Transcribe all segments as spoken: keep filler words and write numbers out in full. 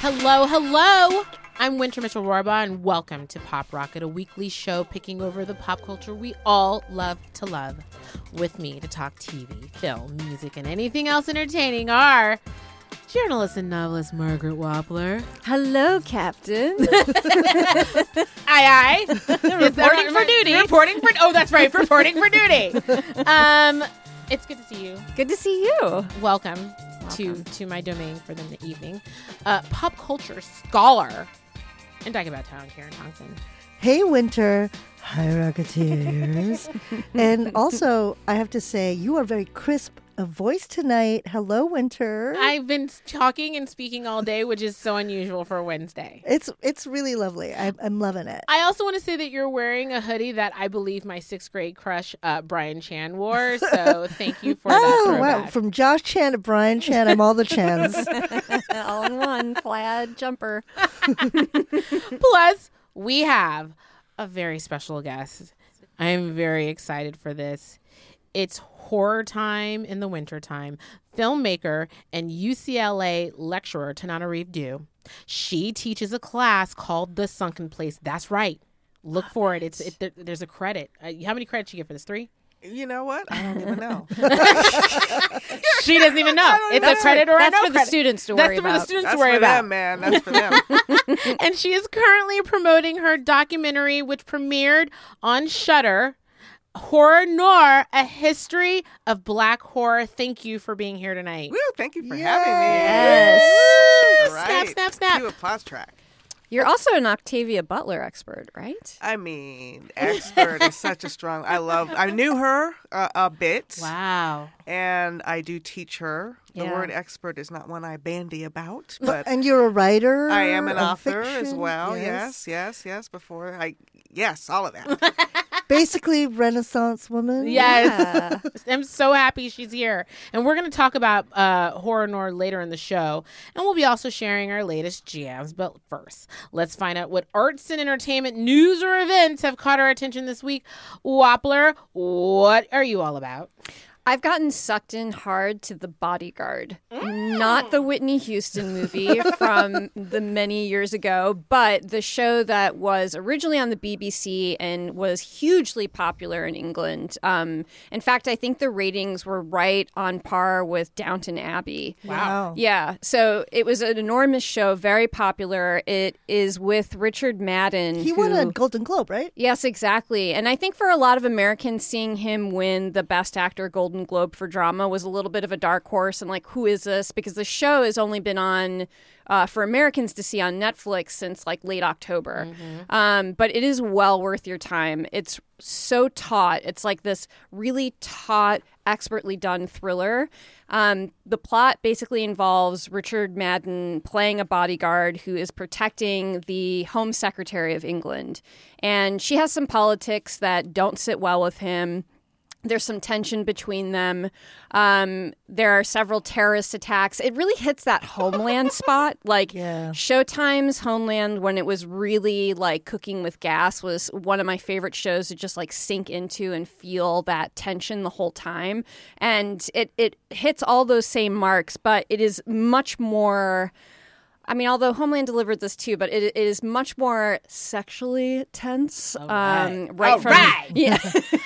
Hello, hello. I'm Winter Mitchell-Rohrbaugh, and welcome to Pop Rocket, a weekly show picking over the pop culture we all love to love. With me to talk T V, film, music, and anything else entertaining are journalist and novelist Margaret Wappler. Hello, Captain. Aye, aye. Reporting for duty. Reporting for oh, that's right, reporting for duty. Um, it's good to see you. Good to see you. Welcome, to to my domain for the evening. Uh, pop culture scholar and Dagobah Town, Karen Thompson. Hey, Winter. Hi, Rocketeers. And also, I have to say, you are very crisp of voice tonight. Hello, Winter. I've been talking and speaking all day, which is so unusual for a Wednesday. It's it's really lovely. I, I'm loving it. I also want to say that you're wearing a hoodie that I believe my sixth grade crush, uh, Brian Chan, wore. So thank you for that Oh, throwback. wow. From Josh Chan to Brian Chan, I'm all the Chans. All in one plaid jumper. Plus, we have a very special guest. I'm very excited for this. It's horror time in the wintertime. Filmmaker and U C L A lecturer Tanana Reeve Dew. She teaches a class called The Sunken Place. That's right. Look for it. It's it, there, There's a credit. Uh, how many credits you get for this? Three? You know what? I don't even know. She doesn't even know. It's know. a credit or a That's no for the credit. students to That's worry for the about. students That's to worry for about. them, man. That's for them. And she is currently promoting her documentary, which premiered on Shudder, Horror Noir, A History of Black Horror. Thank you for being here tonight. Woo, thank you for Yay. having me. Yes. All Snap, right. snap, snap. Cue applause track. You're also an Octavia Butler expert, right? I mean, expert is such a strong. I love. I knew her uh, a bit. Wow. And I do teach her. The Yeah. word expert is not one I bandy about, but And you're a writer. I am an of author as fiction? well. Yes, yes, yes. Before I, yes, all of that. Basically, Renaissance woman. Yes. I'm so happy she's here. And we're going to talk about uh, Horror Noir later in the show. And we'll be also sharing our latest jams. But first, let's find out what arts and entertainment news or events have caught our attention this week. Wappler, what are you all about? I've gotten sucked in hard to The Bodyguard. Not the Whitney Houston movie from the many years ago, but the show that was originally on the B B C and was hugely popular in England. Um, in fact, I think the ratings were right on par with Downton Abbey. Wow. Yeah, so it was an enormous show, very popular. It is with Richard Madden. He who, won a Golden Globe, right? Yes, exactly. And I think for a lot of Americans, seeing him win the Best Actor Golden Globe for drama was a little bit of a dark horse. And like, who is this? Because the show has only been on uh, for Americans to see on Netflix since like late October. Mm-hmm. Um, but it is well worth your time. It's so taut. It's like this really taut, expertly done thriller. Um, the plot basically involves Richard Madden playing a bodyguard who is protecting the Home Secretary of England. And she has some politics that don't sit well with him. There's some tension between them. Um, there are several terrorist attacks. It really hits that Homeland spot. Like Yeah. Showtime's Homeland, when it was really like cooking with gas, was one of my favorite shows to just like sink into and feel that tension the whole time. And it, it hits all those same marks, but it is much more... I mean, although Homeland delivered this too, but it, it is much more sexually tense, All right. um, right All from right. yeah,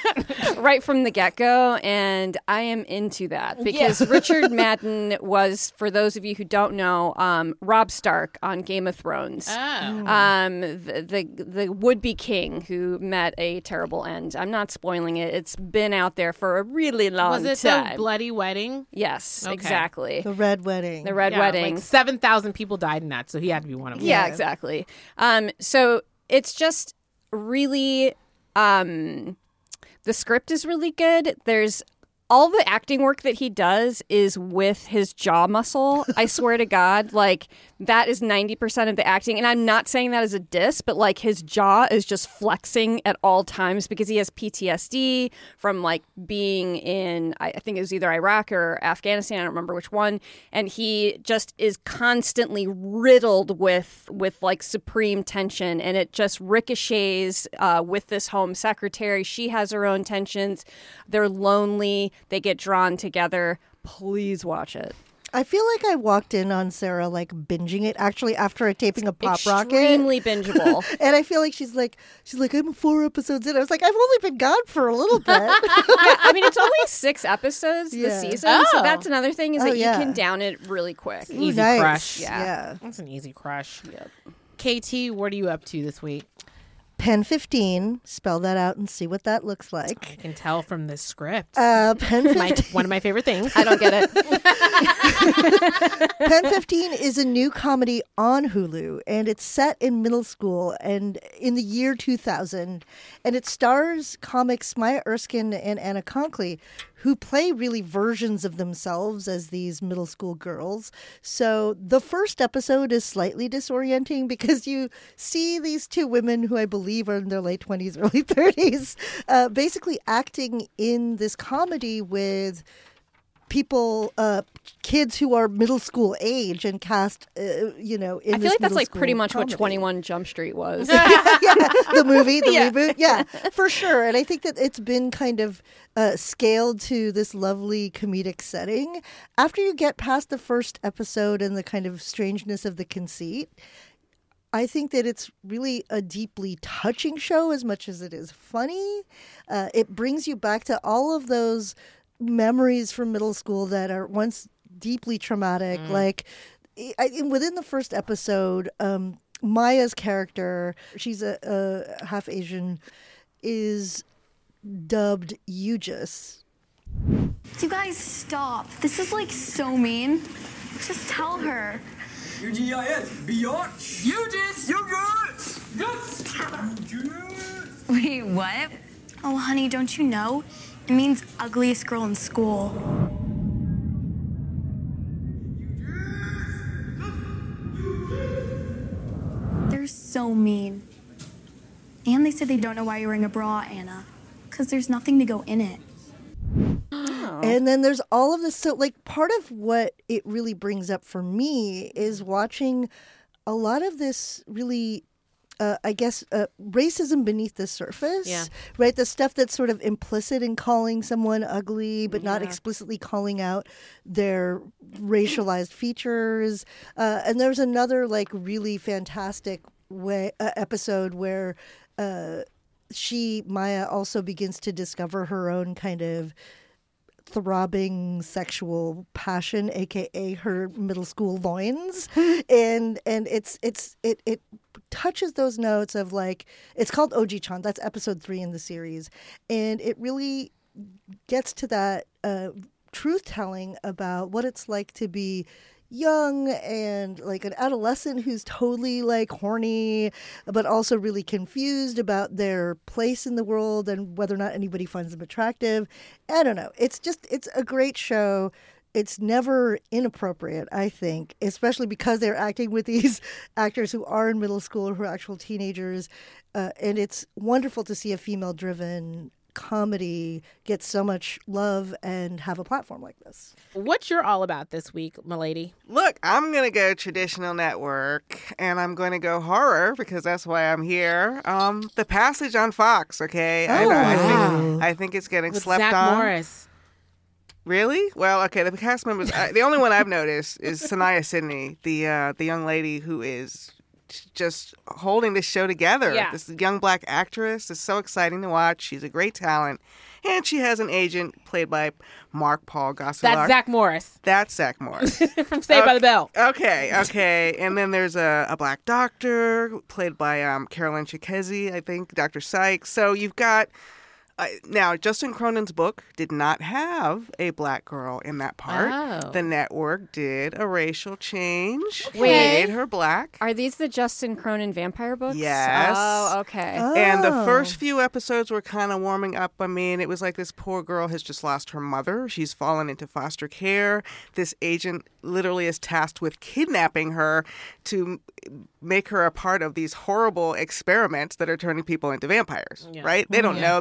right from the get go, and I am into that because Richard Madden was, for those of you who don't know, um, Robb Stark on Game of Thrones, Oh. um, the the, the would be king who met a terrible end. I'm not spoiling it; it's been out there for a really long Was it time. the bloody wedding? yes, Okay. exactly. The Red Wedding. The Red Yeah, Wedding. Like seven thousand people died in that, so he had to be one of them. Yeah, Yeah. exactly. Um, so it's just really, um, the script is really good. There's all the acting work that he does is with his jaw muscle. I swear to God, like that is ninety percent of the acting. And I'm not saying that as a diss, but like his jaw is just flexing at all times because he has P T S D from like being in, I think it was either Iraq or Afghanistan. I don't remember which one. And he just is constantly riddled with, with like supreme tension. And it just ricochets uh, with this Home Secretary. She has her own tensions. They're lonely. They get drawn together. Please watch it. I feel like I walked in on Sarah like binging it actually after a taping of Pop Rocket. Extremely bingeable. And I feel like she's like, she's like, I'm four episodes in. I was like, I've only been gone for a little bit. Yeah, I mean, it's only six episodes Yeah. this season, Oh. so that's another thing is Oh, that yeah. you can down it really quick. Easy nice. crush. Yeah. Yeah. That's an easy crush. Yep. K T, what are you up to this week? Pen fifteen. Spell that out and see what that looks I like. can tell from this script. Uh, Pen My, fifteen. one of my favorite things. I don't get it. Pen fifteen is a new comedy on Hulu, and it's set in middle school and in the year two thousand. And it stars comics Maya Erskine and Anna Conkley, who play really versions of themselves as these middle school girls. So the first episode is slightly disorienting because you see these two women who I believe are in their late twenties, early thirties, uh, basically acting in this comedy with people, uh, kids who are middle school age and cast, uh, you know, in I feel this like that's middle like pretty school much comedy. what twenty-one Jump Street was. yeah, the movie, the Yeah. reboot. Yeah, for sure. And I think that it's been kind of uh, scaled to this lovely comedic setting. After you get past the first episode and the kind of strangeness of the conceit, I think that it's really a deeply touching show as much as it is funny. Uh, it brings you back to all of those memories from middle school that are once deeply traumatic. Like I, I- within the first episode, um, Maya's character, she's a, a half Asian, is dubbed Yujus. You guys stop. This is like so mean. Just tell her. U G I S, beyond. U G S, U G S, yes. Wait, what? Oh, honey, don't you know? It means ugliest girl in school. They're so mean. And they said they don't know why you're wearing a bra, Anna. Because there's nothing to go in it. And then there's all of this. So, like, part of what it really brings up for me is watching a lot of this really, uh, I guess, uh, racism beneath the surface. Yeah. Right? The stuff that's sort of implicit in calling someone ugly, but not explicitly calling out their racialized features. Uh, and there's another, like, really fantastic way uh, episode where uh, she, Maya, also begins to discover her own kind of throbbing sexual passion, aka her middle school loins, and and it's it's it it touches those notes of like it's called Oji-chan. That's episode three in the series, and it really gets to that uh, truth telling about what it's like to be young and like an adolescent who's totally like horny but also really confused about their place in the world and whether or not anybody finds them attractive. I don't know. It's just it's a great show. It's never inappropriate, I think, especially because they're acting with these actors who are in middle school, who are actual teenagers. Uh, and it's wonderful to see a female-driven comedy get so much love and have a platform like this. What you're all about this week, milady? Look, I'm going to go traditional network, and I'm going to go horror because that's why I'm here. Um, The Passage on Fox, okay? I, Oh, I, wow. think, I think it's getting With slept Zach on. Morris. Really? Well, okay. The cast members. I, the only one I've noticed is Sanaya Sidney, the uh, the young lady who is just holding this show together. Yeah. This young black actress is so exciting to watch. She's a great talent, and she has an agent played by Mark Paul Gosselaar. That's Zach Morris That's Zach Morris. from Saved by the Bell. Okay, okay. And then there's a, a black doctor played by um, Carolyn Chikezi, I think, Doctor Sykes. So you've got. Uh, now, Justin Cronin's book did not have a black girl in that part. Oh. The network did a racial change, Wait. made her black. Are these the Justin Cronin vampire books? Yes. Oh, okay. And the Oh. first few episodes were kind of warming up. I mean, it was like this poor girl has just lost her mother. She's fallen into foster care. This agent literally is tasked with kidnapping her to make her a part of these horrible experiments that are turning people into vampires, Yeah. right? They don't Yeah. know that they're vampires.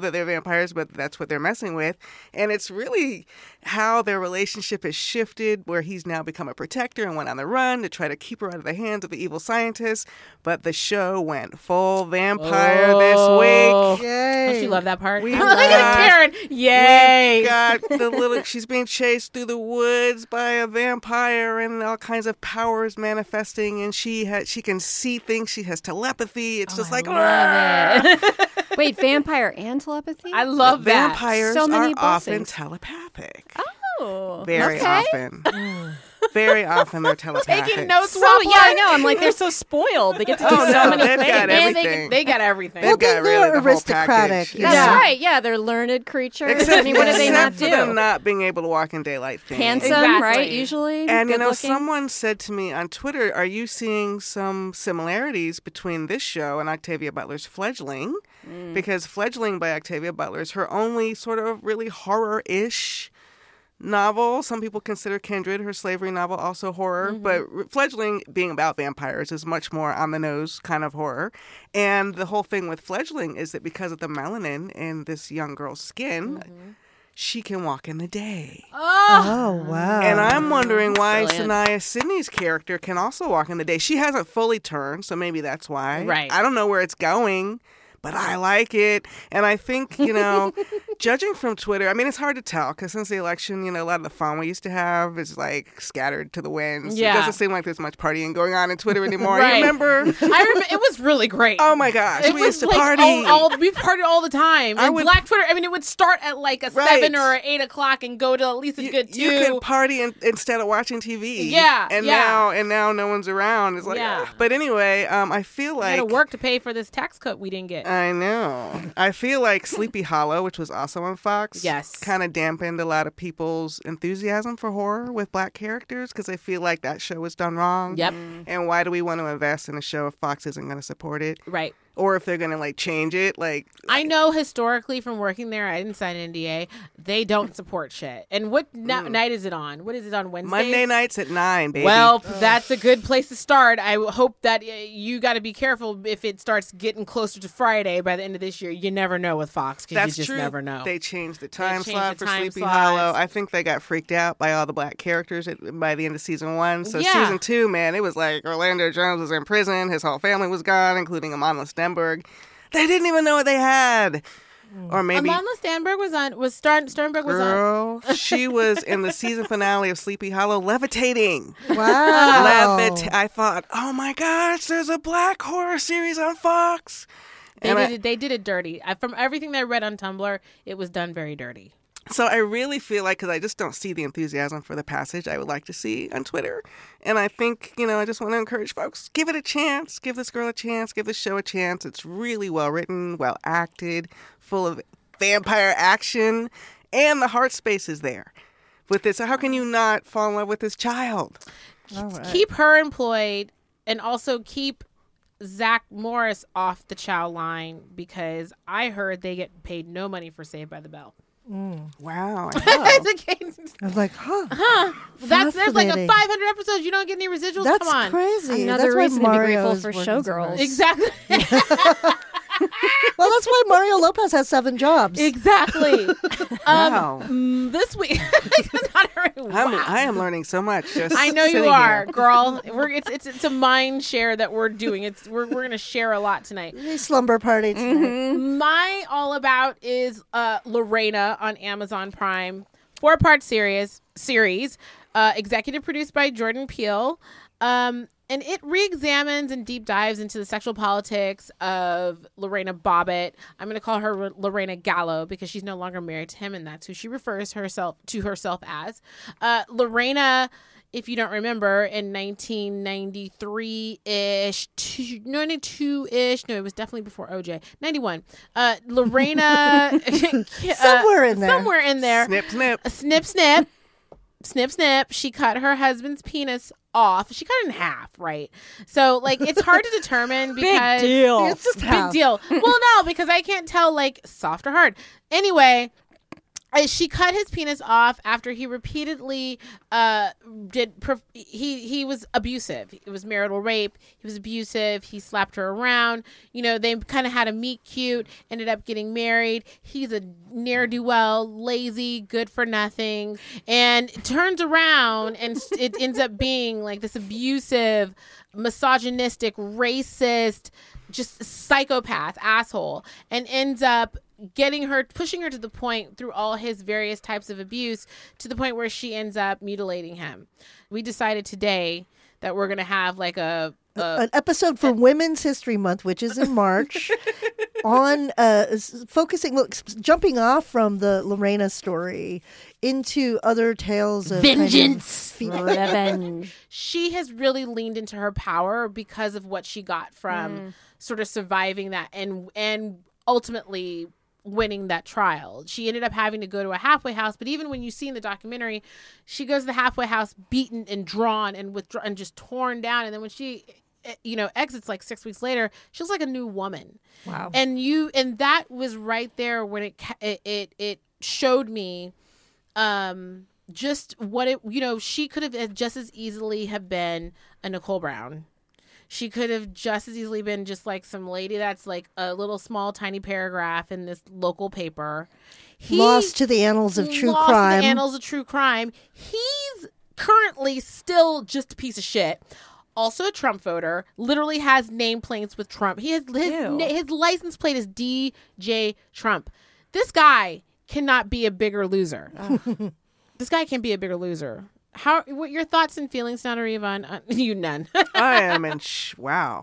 vampires, but that's what they're messing with. And it's really how their relationship has shifted, where he's now become a protector and went on the run to try to keep her out of the hands of the evil scientists. But the show went full vampire Oh. this week. Yay. Don't you love that part? We Look at got- Karen. Yay. We got the little, she's being chased through the woods by a vampire and all kinds of powers manifesting, and she has, she can see things, she has telepathy. It's just like, Love it. Wait, vampire and telepathy? I love that. vampires So many are often blessings. telepathic. Oh, Very okay. often. Very often they're telepathic. Taking notes. So while yeah, I know. I'm like, they're so spoiled. They get to do Oh, so no, many they've things. got And they, everything. they got everything. They've Well, got they're really the whole aristocratic, package. you That's Yeah. right. Yeah, they're learned creatures. Except, I mean, what do they not except for them do? not being able to walk in daylight. Things. Handsome, Exactly. right? Usually, And you good know, looking. someone said to me on Twitter, "Are you seeing some similarities between this show and Octavia Butler's Fledgling?" Mm. Because Fledgling by Octavia Butler is her only sort of really horror-ish novel. Some people consider Kindred, her slavery novel, also horror, Mm-hmm. but Fledgling, being about vampires, is much more on the nose kind of horror. And the whole thing with Fledgling is that because of the melanin in this young girl's skin, Mm-hmm. she can walk in the day. Oh, wow. And I'm wondering why Brilliant. Sanaya Sidney's character can also walk in the day. She hasn't fully turned, so maybe that's why. Right. I don't know where it's going, but I like it. And I think, you know, judging from Twitter, I mean, it's hard to tell because since the election, you know, a lot of the fun we used to have is like scattered to the winds. Yeah. It doesn't seem like there's much partying going on in Twitter anymore. Right. You remember? I remember it was really great. Oh my gosh, It we was used to like party. All, all, we partied all the time. I And would- Black Twitter, I mean, it would start at like a Right. seven or eight o'clock and go to at least a you, good two. you could party in, instead of watching T V. Yeah, and yeah. now and now no one's around. It's like, Yeah. ugh. But anyway, um, I feel I like had to work to pay for this tax cut we didn't get. I know. I feel like Sleepy Hollow, which was also on Fox, Yes. kind of dampened a lot of people's enthusiasm for horror with black characters because they feel like that show was done wrong. Yep. And why do we want to invest in a show if Fox isn't going to support it? Right. Or if they're going to like change it, like I know historically from working there, I didn't sign an N D A. They don't support shit. And what n- night is it on? What is it on Wednesday? Monday nights at nine, baby. Well, that's a good place to start. I w- hope that uh, you got to be careful if it starts getting closer to Friday by the end of this year. You never know with Fox because That's you just true. never know. They changed the time changed slot the for time Sleepy slots. Hollow. I think they got freaked out by all the black characters at, by the end of season one. So Yeah. season two, man, it was like Orlando Jones was in prison. His whole family was gone, including Amandla Stenberg. They didn't even know what they had. Or maybe Amandla Stenberg was on. Was Star- Sternberg was on. girl, she was in the season finale of Sleepy Hollow levitating. Wow. Levit- I thought, oh my gosh, there's a black horror series on Fox. They And did I- it. They did it dirty. I, from everything that I read on Tumblr, it was done very dirty. So I really feel like, because I just don't see the enthusiasm for the passage I would like to see on Twitter. And I think, you know, I just want to encourage folks, give it a chance. Give this girl a chance. Give this show a chance. It's really well written, well acted, full of vampire action, and the heart space is there with this. So how can you not fall in love with this child? Keep her employed, and also keep Zach Morris off the Chow line because I heard they get paid no money for Saved by the Bell. Wow. I was like, huh. Huh? That's there's like a Fascinating. five hundred episodes. You don't get any residuals. That's Come on. crazy. Another that's why reason to be grateful Mario's for working so Showgirls. hard. Exactly. Well, that's why Mario Lopez has seven jobs. exactly. Wow. Um, this week, not every- I'm, wow. I am learning so much. Just I know you sitting are, here. girl. We're it's it's it's a mind share that we're doing. It's we're we're gonna share a lot tonight. Slumber party tonight. My all about is uh, Lorena on Amazon Prime, four part series series, uh, executive produced by Jordan Peele, um, and it re-examines and deep dives into the sexual politics of Lorena Bobbitt. I'm going to call her Lorena Gallo because she's no longer married to him, and that's who she refers herself to herself as. Uh, Lorena. If you don't remember, in nineteen ninety-three-ish, ninety-two-ish, no, it was definitely before O J, ninety-one, uh, Lorena... uh, Somewhere in there. Somewhere in there. Snip, snip. A snip, snip. Snip, snip. She cut her husband's penis off. She cut it in half, right? So, like, it's hard to determine because... Big deal. It's just Big half. deal. Well, no, because I can't tell, like, soft or hard. Anyway... Uh, She cut his penis off after he repeatedly uh, did. Pref- he he was abusive. It was marital rape. He was abusive. He slapped her around. You know, they kind of had a meet cute. Ended up getting married. He's a ne'er do well, lazy, good for nothing, and turns around and it ends up being like this abusive, misogynistic, racist, just psychopath asshole, and ends up getting her, pushing her to the point through all his various types of abuse to the point where she ends up mutilating him. We decided today that we're going to have like a, a an episode for Women's History Month, which is in March, on uh, s- focusing, look, s- jumping off from the Lorena story into other tales of vengeance. Kind of Revenge. She has really leaned into her power because of what she got from mm. sort of surviving that and and ultimately winning that trial. She ended up having to go to a halfway house, but even when you see in the documentary, she goes to the halfway house beaten and drawn and withdrawn and just torn down, and then when she you know exits like six weeks later, she looks like a new woman. Wow. And you and that was right there when it it it, it showed me um just what it you know she could have just as easily have been a Nicole Brown. She could have just as easily been just like some lady that's like a little small tiny paragraph in this local paper. He lost to the annals of true lost crime. To the annals of true crime. He's currently still just a piece of shit. Also a Trump voter. Literally has nameplates with Trump. He has his Ew. his license plate is D J Trump. This guy cannot be a bigger loser. This guy can be a bigger loser. How? What your thoughts and feelings, Nanuriva? On uh, you none. I am in sh- wow.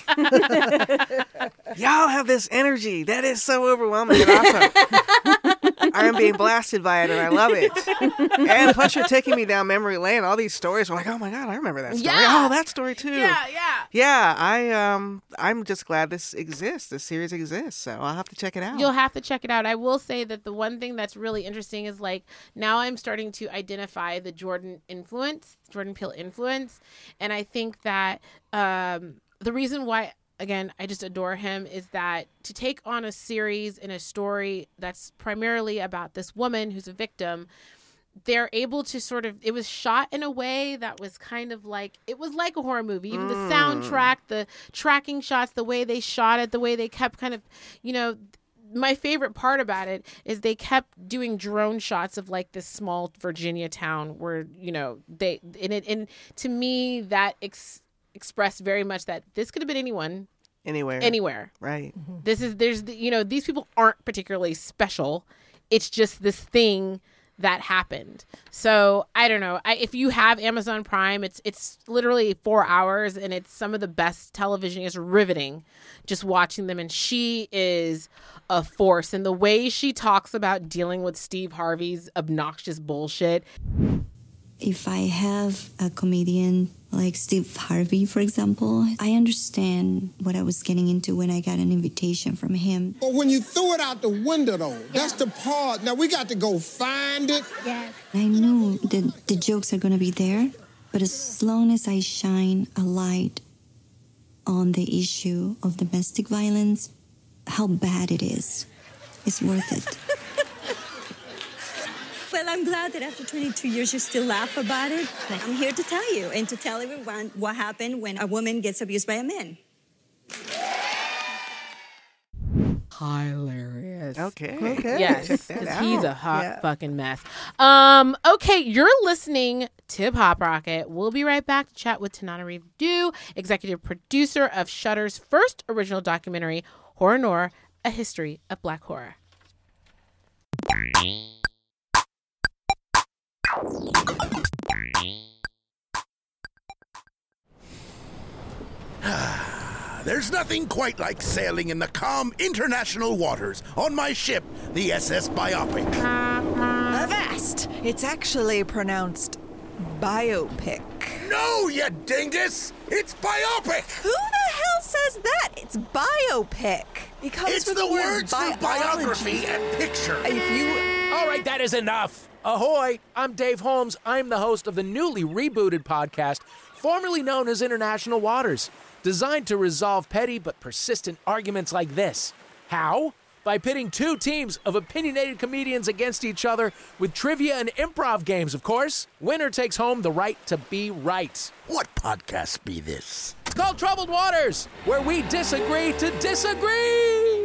Y'all have this energy that is so overwhelming and awesome. I am being blasted by it, and I love it. And plus, you're taking me down memory lane. All these stories are like, oh my god, I remember that story. Yeah. Oh, that story too. Yeah, yeah. Yeah, I um, I'm just glad this exists. This series exists, so I'll have to check it out. You'll have to check it out. I will say that the one thing that's really interesting is like now I'm starting to identify the Jordan influence, Jordan Peele influence, and I think that um, the reason why, again, I just adore him is that to take on a series and a story that's primarily about this woman who's a victim, they're able to sort of, it was shot in a way that was kind of like, it was like a horror movie. Even mm. the soundtrack, the tracking shots, the way they shot it, the way they kept kind of, you know, my favorite part about it is they kept doing drone shots of like this small Virginia town where, you know, they, and it, and to me that ex- expressed very much that this could have been anyone. Anywhere. Anywhere. Right. Mm-hmm. This is, there's, you know, these people aren't particularly special. It's just this thing that happened. So I don't know. I, if you have Amazon Prime, it's it's literally four hours and it's some of the best television. It's riveting just watching them. And she is a force. And the way she talks about dealing with Steve Harvey's obnoxious bullshit. If I have a comedian like Steve Harvey, for example, I understand what I was getting into when I got an invitation from him. But when you threw it out the window, though, yeah. that's the part. Now, we got to go find it. Yes. I knew that the jokes are going to be there, but as long as I shine a light on the issue of domestic violence, how bad it is, it's worth it. Well, I'm glad that after twenty-two years you still laugh about it. I'm here to tell you and to tell everyone what happened when a woman gets abused by a man. Hilarious. Okay. Okay. Yes, Check that because out. he's a hot Yeah. fucking mess. Um, okay, you're listening to Pop Rocket. We'll be right back to chat with Tananarive Due, executive producer of Shudder's first original documentary, Horror Noir, A History of Black Horror. There's nothing quite like sailing in the calm international waters on my ship, the S S Biopic. Avast! It's actually pronounced biopic. No, you dingus! It's biopic! Who the hell says that? It's biopic. It comes It's from the, the word words for biography and picture. If you... All right, that is enough. Ahoy, I'm Dave Holmes. I'm the host of the newly rebooted podcast, formerly known as International Waters, designed to resolve petty but persistent arguments like this. How? by pitting two teams of opinionated comedians against each other with trivia and improv games, of course. Winner takes home the right to be right. What podcast be this? It's called Troubled Waters, where we disagree to disagree.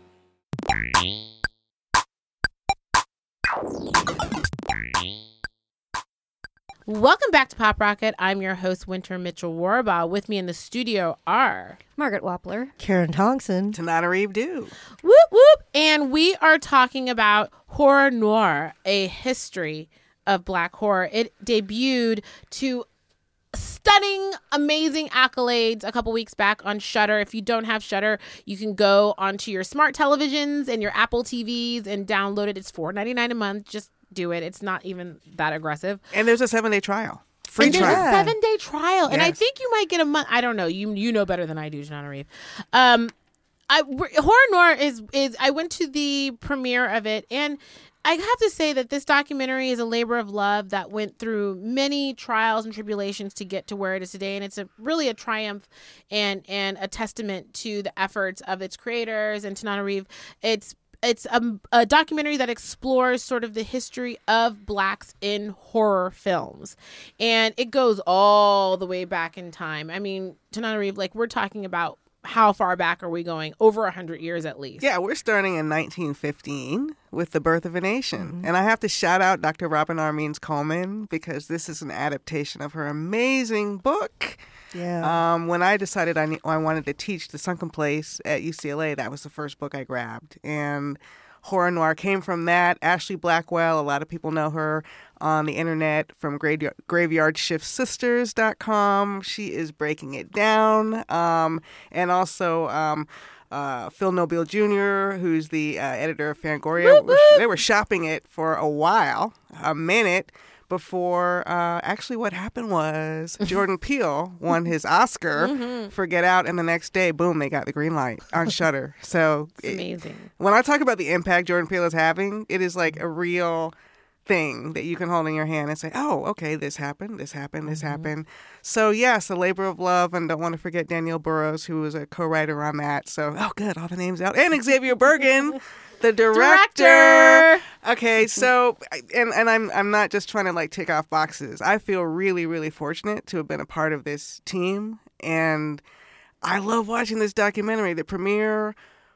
Welcome back to Pop Rocket. I'm your host, Winter Mitchell-Warbaugh. With me in the studio are Margaret Wappler, Karen Thompson, Tanana Reeve Dew. Whoop whoop. And we are talking about Horror Noir, a history of Black horror. It debuted to stunning, amazing accolades a couple weeks back on Shudder. If you don't have Shudder, you can go onto your smart televisions and your Apple T Vs and download it. It's four ninety-nine a month. Just do it. It's not even that aggressive. And there's a seven-day trial. Free and trial. There's a seven-day trial. And Yes. I think you might get a month. I don't know. You you know better than I do, Tanana Reeve. Um, I, Horror Noir is, is, I went to the premiere of it, and I have to say that this documentary is a labor of love that went through many trials and tribulations to get to where it is today. And it's a really a triumph and, and a testament to the efforts of its creators and Tanana Reeve. It's It's a, a documentary that explores sort of the history of Blacks in horror films. And it goes all the way back in time. I mean, Tanana Reeve, like, we're talking about how far back are we going? Over one hundred years at least. Yeah, we're starting in nineteen fifteen with The Birth of a Nation. Mm-hmm. And I have to shout out Doctor Robin R. Means Coleman because this is an adaptation of her amazing book. Yeah. Um, when I decided I, ne- I wanted to teach The Sunken Place at U C L A, that was the first book I grabbed. And Horror Noir came from that. Ashley Blackwell, a lot of people know her on the internet from graveyard, graveyard shift sisters dot com. She is breaking it down. Um, and also um, uh, Phil Nobile Junior, who's the uh, editor of Fangoria. Whoop, whoop. They were shopping it for a while, a minute, before uh, actually what happened was Jordan Peele won his Oscar Mm-hmm. for Get Out, and the next day, boom, they got the green light on Shudder. So It's amazing. It, when I talk about the impact Jordan Peele is having, it is like a real thing that you can hold in your hand and say, oh, okay, this happened, this happened, this mm-hmm. happened. So yes, a labor of love, and don't want to forget Danielle Burrows, who was a co-writer on that. So, oh good, all the names out. And Xavier Bergen, the director. Director. Okay, so and and I'm I'm not just trying to like tick off boxes. I feel really really fortunate to have been a part of this team, and I love watching this documentary. The premiere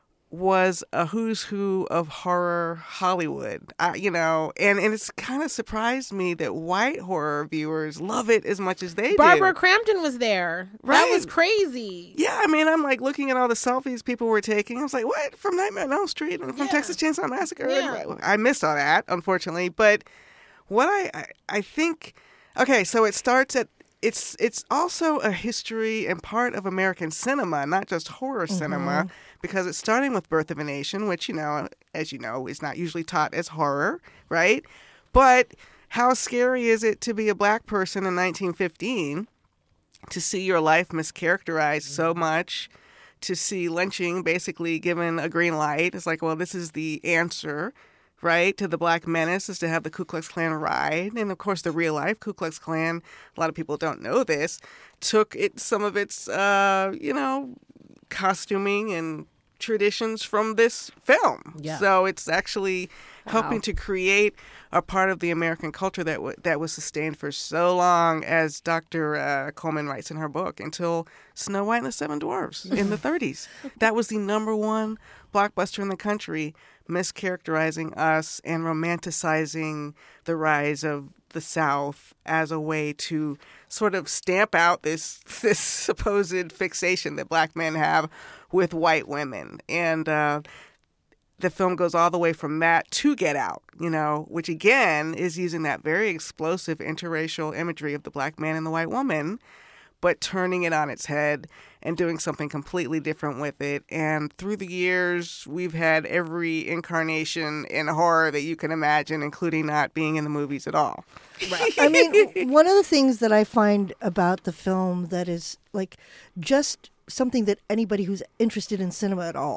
was a who's who of horror Hollywood, I, you know, and, and it's kind of surprised me that white horror viewers love it as much as they Barbara do. Crampton was there. Right. That was crazy. Yeah, I mean, I'm like looking at all the selfies people were taking. I was like, what? From Nightmare on Elm Street and from Yeah. Texas Chainsaw Massacre? Yeah. I missed all that, unfortunately. But what I, I, I think, okay, so it starts at, it's it's also a history and part of American cinema, not just horror Mm-hmm. cinema, because it's starting with Birth of a Nation, which, you know, as you know, is not usually taught as horror, right? But how scary is it to be a black person in nineteen fifteen, to see your life mischaracterized so much, to see lynching basically given a green light? It's like, well, this is the answer, right, to the Black Menace, is to have the Ku Klux Klan ride. And, of course, the real-life Ku Klux Klan, a lot of people don't know this, took it some of its, uh, you know, costuming and traditions from this film. Yeah. So it's actually Wow. helping to create a part of the American culture that w- that was sustained for so long, as Doctor Uh, Coleman writes in her book, until Snow White and the Seven Dwarfs in the thirties. That was the number one blockbuster in the country, mischaracterizing us and romanticizing the rise of the South as a way to sort of stamp out this this supposed fixation that black men have with white women. And uh, the film goes all the way from that to Get Out, you know, which again is using that very explosive interracial imagery of the black man and the white woman, but turning it on its head and doing something completely different with it. And through the years, we've had every incarnation in horror that you can imagine, including not being in the movies at all. I mean, one of the things that I find about the film that is like just something that anybody who's interested in cinema at all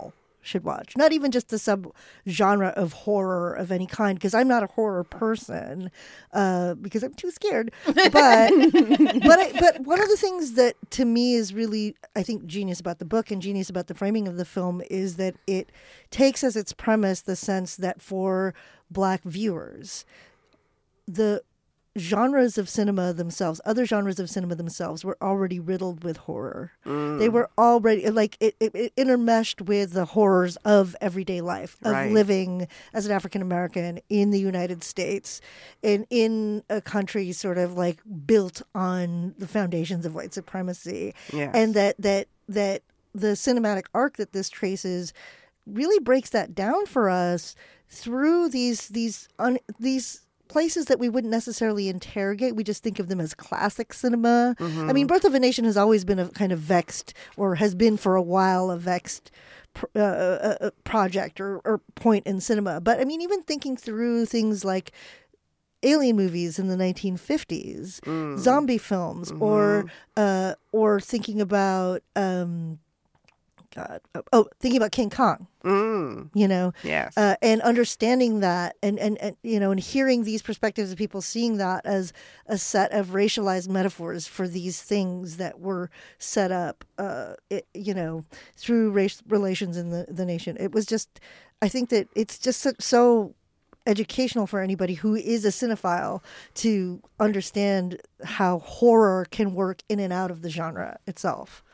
should watch. Not even just the sub-genre of horror of any kind, because I'm not a horror person, uh, because I'm too scared. But but I, but one of the things that to me is really, I think, genius about the book and genius about the framing of the film is that it takes as its premise the sense that for Black viewers, the genres of cinema themselves, other genres of cinema themselves, were already riddled with horror. Mm. They were already, like, it, it, it intermeshed with the horrors of everyday life, of right. living as an African American in the United States, and in a country sort of like built on the foundations of white supremacy. Yes. And that, that, that the cinematic arc that this traces really breaks that down for us through these, these, un, these, places that we wouldn't necessarily interrogate. We just think of them as classic cinema. Mm-hmm. I mean, Birth of a Nation has always been a kind of vexed, or has been for a while a vexed uh, uh, project or, or point in cinema. But I mean, even thinking through things like alien movies in the nineteen fifties, mm. zombie films, mm-hmm. or uh, or thinking about um, God, oh, thinking about King Kong. Mm. You know, yes, uh, and understanding that, and, and, and you know, and hearing these perspectives of people, seeing that as a set of racialized metaphors for these things that were set up, uh, it, you know, through race relations in the, the nation. It was just, I think that it's just so, so educational for anybody who is a cinephile to understand how horror can work in and out of the genre itself.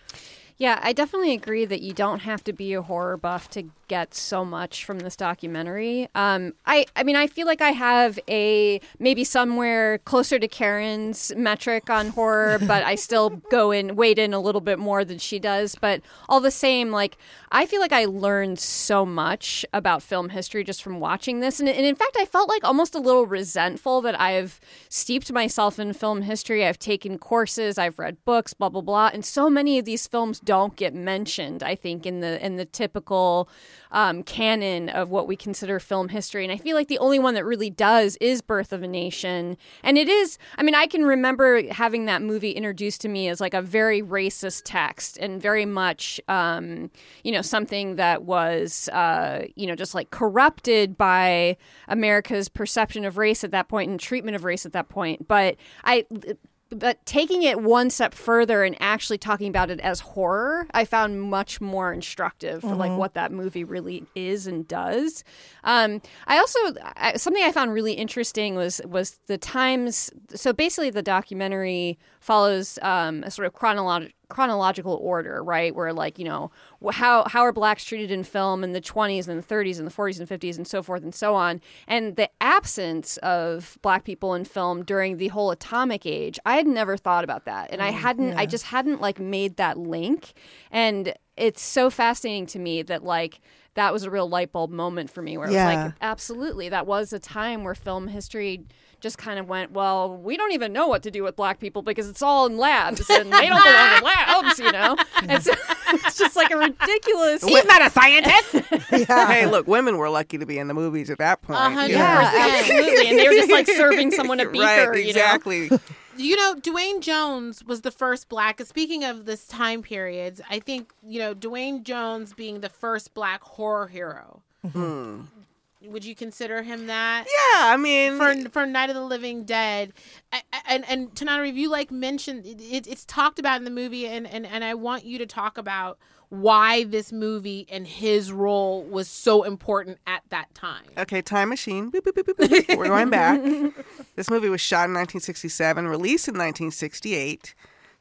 Yeah, I definitely agree that you don't have to be a horror buff to get so much from this documentary. Um, I, I mean, I feel like I have a maybe somewhere closer to Karen's metric on horror, but I still go in, wade in a little bit more than she does. But all the same, like, I feel like I learned so much about film history just from watching this. And, and in fact, I felt like almost a little resentful that I've steeped myself in film history. I've taken courses, I've read books, blah, blah, blah. And so many of these films don't get mentioned, I think, in the in the typical um, canon of what we consider film history. And I feel like the only one that really does is Birth of a Nation. And it is, I mean, I can remember having that movie introduced to me as like a very racist text and very much, um, you know, something that was, uh, you know, just like corrupted by America's perception of race at that point and treatment of race at that point. But I... But taking it one step further and actually talking about it as horror, I found much more instructive for mm-hmm. like what that movie really is and does. Um, I also I, something I found really interesting was was the times. So basically, the documentary follows um, a sort of chronological. chronological order, right? Where like, you know, how how are blacks treated in film in the twenties and the thirties and the forties and fifties and so forth and so on. And the absence of black people in film during the whole atomic age, I had never thought about that. And I hadn't, yeah. I just hadn't like made that link. And it's so fascinating to me that like, that was a real light bulb moment for me where it yeah. was like, absolutely, that was a time where film history just kind of went, well, we don't even know what to do with black people because it's all in labs and they don't belong in labs, you know? And so it's just like a ridiculous... He's not a scientist! yeah. Hey, look, women were lucky to be in the movies at that point. Uh-huh, yeah, absolutely. And they were just like serving someone a beaker, right, exactly. You know? You know, Dwayne Jones was the first black. Speaking of this time periods, I think, you know, Dwayne Jones being the first black horror hero. Mm-hmm. Would you consider him that? Yeah, I mean, for for Night of the Living Dead, I, and and Tanana Review like mentioned it, it's talked about in the movie, and, and and I want you to talk about why this movie and his role was so important at that time. Okay, time machine. Boop, boop, boop, boop, boop. We're going back. This movie was shot in nineteen sixty-seven, released in nineteen sixty-eight.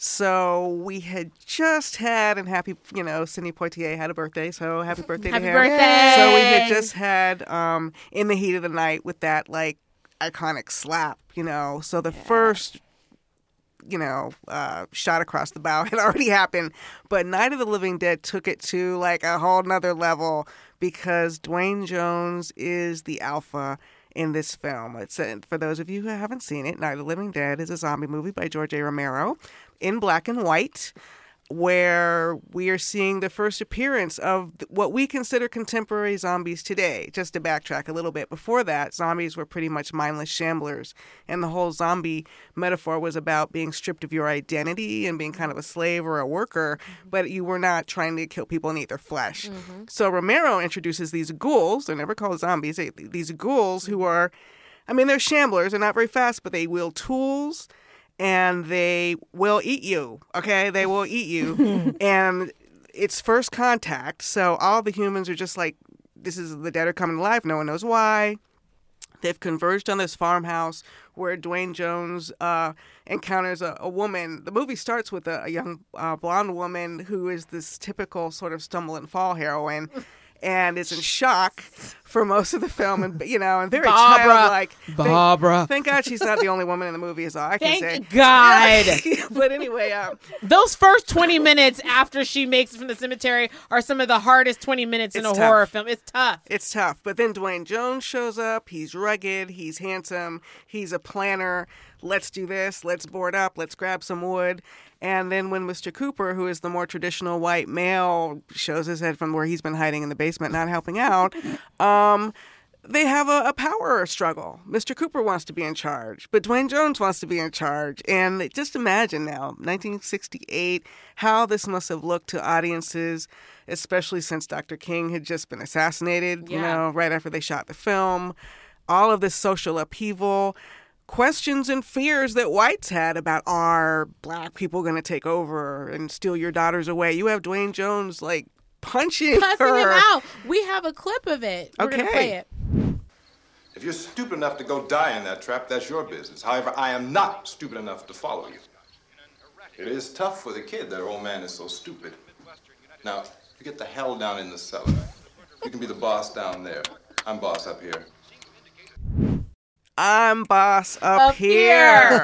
So we had just had, and happy, you know, Sidney Poitier had a birthday, so happy birthday happy to him. Happy birthday! So we had just had um, In the Heat of the Night with that, like, iconic slap, you know. So the yeah. first, you know, uh, shot across the bow had already happened. But Night of the Living Dead took it to, like, a whole nother level because Dwayne Jones is the alpha in this film. It's uh, for those of you who haven't seen it, Night of the Living Dead is a zombie movie by George A. Romero in black and white. where we are seeing the first appearance of what we consider contemporary zombies today. Just to backtrack a little bit, before that, zombies were pretty much mindless shamblers, and the whole zombie metaphor was about being stripped of your identity and being kind of a slave or a worker, mm-hmm. but you were not trying to kill people and eat their flesh. Mm-hmm. So Romero introduces these ghouls, they're never called zombies, these ghouls who are, I mean, they're shamblers, they're not very fast, but they wield tools, and they will eat you, okay? They will eat you. And it's first contact, so all the humans are just like, this is the dead are coming alive. No one knows why. They've converged on this farmhouse where Dwayne Jones uh, encounters a, a woman. The movie starts with a, a young uh, blonde woman who is this typical sort of stumble and fall heroine. And is in shock for most of the film, and you know, and very Barbara. childlike. Barbara. Thank, thank God she's not the only woman in the movie, is all I can Thank say. God. But anyway, um, those first twenty minutes after she makes it from the cemetery are some of the hardest twenty minutes in a tough. horror film. It's tough. It's tough. But then Dwayne Jones shows up. He's rugged. He's handsome. He's a planner. Let's do this. Let's board up. Let's grab some wood. And then when Mister Cooper, who is the more traditional white male, shows his head from where he's been hiding in the basement, not helping out, um, they have a, a power struggle. Mister Cooper wants to be in charge, but Dwayne Jones wants to be in charge. And just imagine now, nineteen sixty-eight, how this must have looked to audiences, especially since Doctor King had just been assassinated, Yeah. you know, right after they shot the film. All of this social upheaval. Questions and fears that whites had about, are black people going to take over and steal your daughters away? You have Dwayne Jones like punching Cussing her. him out. We have a clip of it. We're Okay. going to play it. If you're stupid enough to go die in that trap, that's your business. However, I am not stupid enough to follow you. It is tough for the kid that her old man is so stupid. Now, you get the hell down in the cellar. You can be the boss down there. I'm boss up here. I'm boss up, Up here.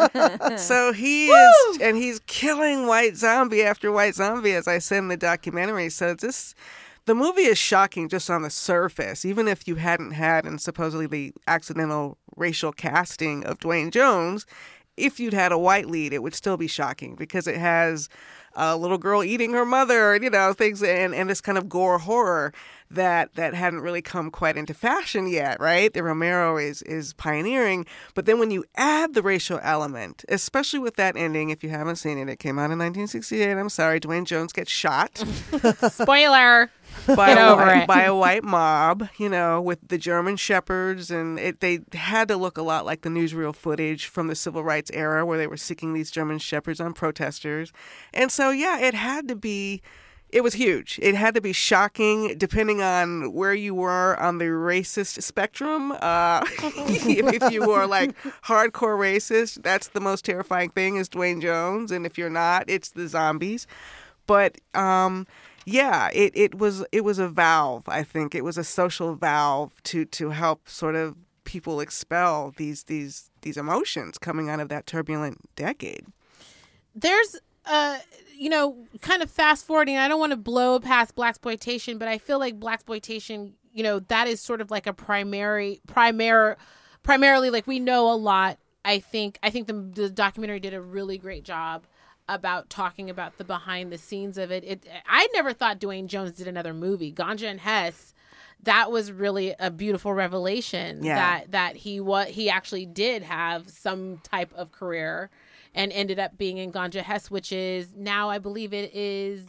So he is, and he's killing white zombie after white zombie, as I said in the documentary. So this, the movie is shocking just on the surface, even if you hadn't had, and supposedly the accidental racial casting of Dwayne Jones. If you'd had a white lead, it would still be shocking because it has a little girl eating her mother, you know, things, and, and this kind of gore horror that that hadn't really come quite into fashion yet, right? The Romero is is pioneering. But then when you add the racial element, especially with that ending, if you haven't seen it, it came out in nineteen sixty-eight. I'm sorry, Dwayne Jones gets shot. Spoiler. By Get a, over white, it. by a white mob, you know, with the German shepherds, and it, they had to look a lot like the newsreel footage from the civil rights era where they were siccing these German shepherds on protesters. And so, yeah, it had to be, it was huge. It had to be shocking depending on where you were on the racist spectrum. Uh, if, if you were like hardcore racist, that's the most terrifying thing is Dwayne Jones. And if you're not, it's the zombies. But, um... yeah, it, it was it was a valve, I think. It was a social valve to, to help sort of people expel these these these emotions coming out of that turbulent decade. There's, uh, you know, kind of fast forwarding. I don't want to blow past blaxploitation, but I feel like blaxploitation, you know, that is sort of like a primary, primary, primarily like we know a lot. I think I think the, the documentary did a really great job about talking about the behind the scenes of it. It I never thought Dwayne Jones did another movie. Ganja and Hess, that was really a beautiful revelation. Yeah. that that he what he actually did have some type of career and ended up being in Ganja Hess, which is now I believe it is.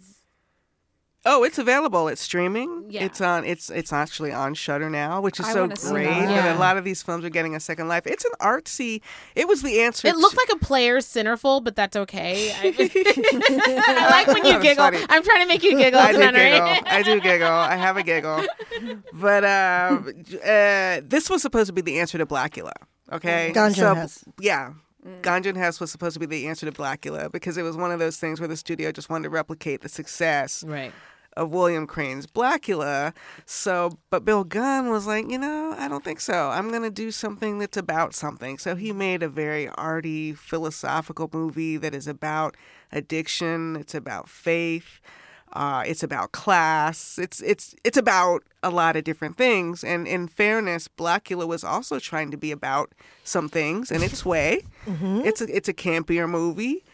Oh, it's available. It's streaming. Yeah. It's on. It's it's actually on Shudder now, which is I so wanna see great. that. And Yeah. a lot of these films are getting a second life. It's an artsy. It was the answer. It looks to, like a player's centerfold, but that's okay. I, I like when you That's giggle. funny. I'm trying to make you giggle, I do Henry. giggle. I do giggle. I have a giggle. But uh, uh, this was supposed to be the answer to Blackula. Okay, Ganja so, and Hess. Yeah. Ganja and Hess was supposed to be the answer to Blackula because it was one of those things where the studio just wanted to replicate the success Right. of William Crane's Blackula. So, but Bill Gunn was like, you know, I don't think so. I'm going to do something that's about something. So he made a very arty, philosophical movie that is about addiction. It's about faith. Uh, it's about class. It's it's it's about a lot of different things. And in fairness, Blackula was also trying to be about some things in its way. Mm-hmm. It's a, it's a campier movie,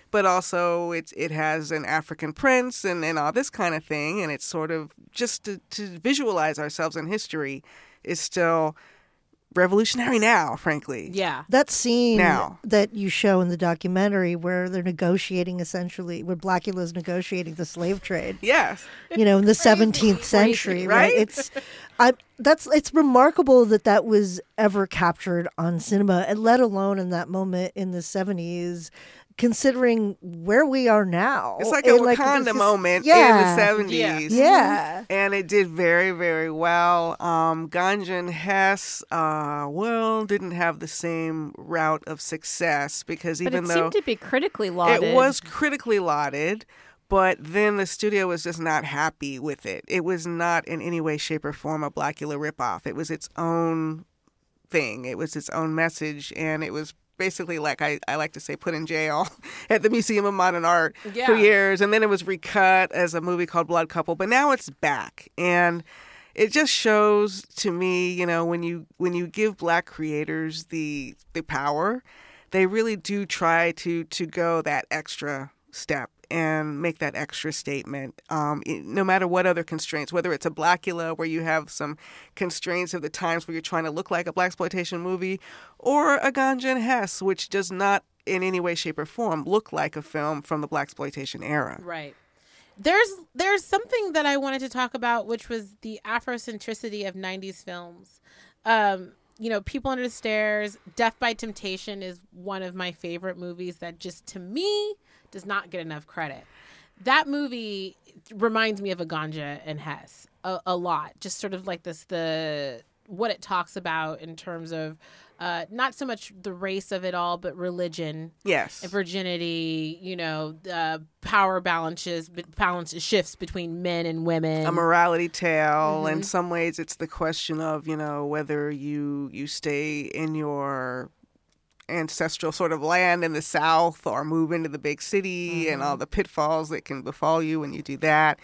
but also it it has an African prince and, and all this kind of thing, and it's sort of just to, to visualize ourselves in history is still revolutionary now, frankly. Yeah. That scene Now. that you show in the documentary where they're negotiating essentially, where Blackula's negotiating the slave trade. Yes. You know, in the seventeenth century, right? right? It's I that's it's remarkable that that was ever captured on cinema, and let alone in that moment in the seventies. Considering where we are now. It's like a And, Wakanda this- moment yeah. in the seventies. Yeah. And it did very, very well. Um, Ganjan Hess, uh, well, didn't have the same route of success because But even it though seemed to be critically lauded. it was critically lauded, but then the studio was just not happy with it. It was not in any way, shape, or form a Blackula ripoff. It was its own thing. It was its own message, and it was basically, like I, I like to say, put in jail at the Museum of Modern Art Yeah. for years. And then it was recut as a movie called Blood Couple. But now it's back. And it just shows to me, you know, when you when you give Black creators the the power, they really do try to to go that extra step and make that extra statement, um, no matter what other constraints, whether it's a Blackula where you have some constraints of the times where you're trying to look like a blaxploitation movie, or a Ganjan Hess, which does not in any way, shape, or form look like a film from the blaxploitation era. Right. There's there's something that I wanted to talk about, which was the Afrocentricity of nineties films. Um, you know, People Under the Stairs, Death by Temptation is one of my favorite movies that just, to me, does not get enough credit. That movie reminds me of a Ganja and Hess a, a lot. Just sort of like this, the what it talks about in terms of uh, not so much the race of it all, but religion, Yes. and virginity. You know, uh, power balances, balance shifts between men and women. A morality tale. Mhm. In some ways, it's the question of, you know, whether you you stay in your ancestral sort of land in the South or move into the big city Mm-hmm. and all the pitfalls that can befall you when you do that.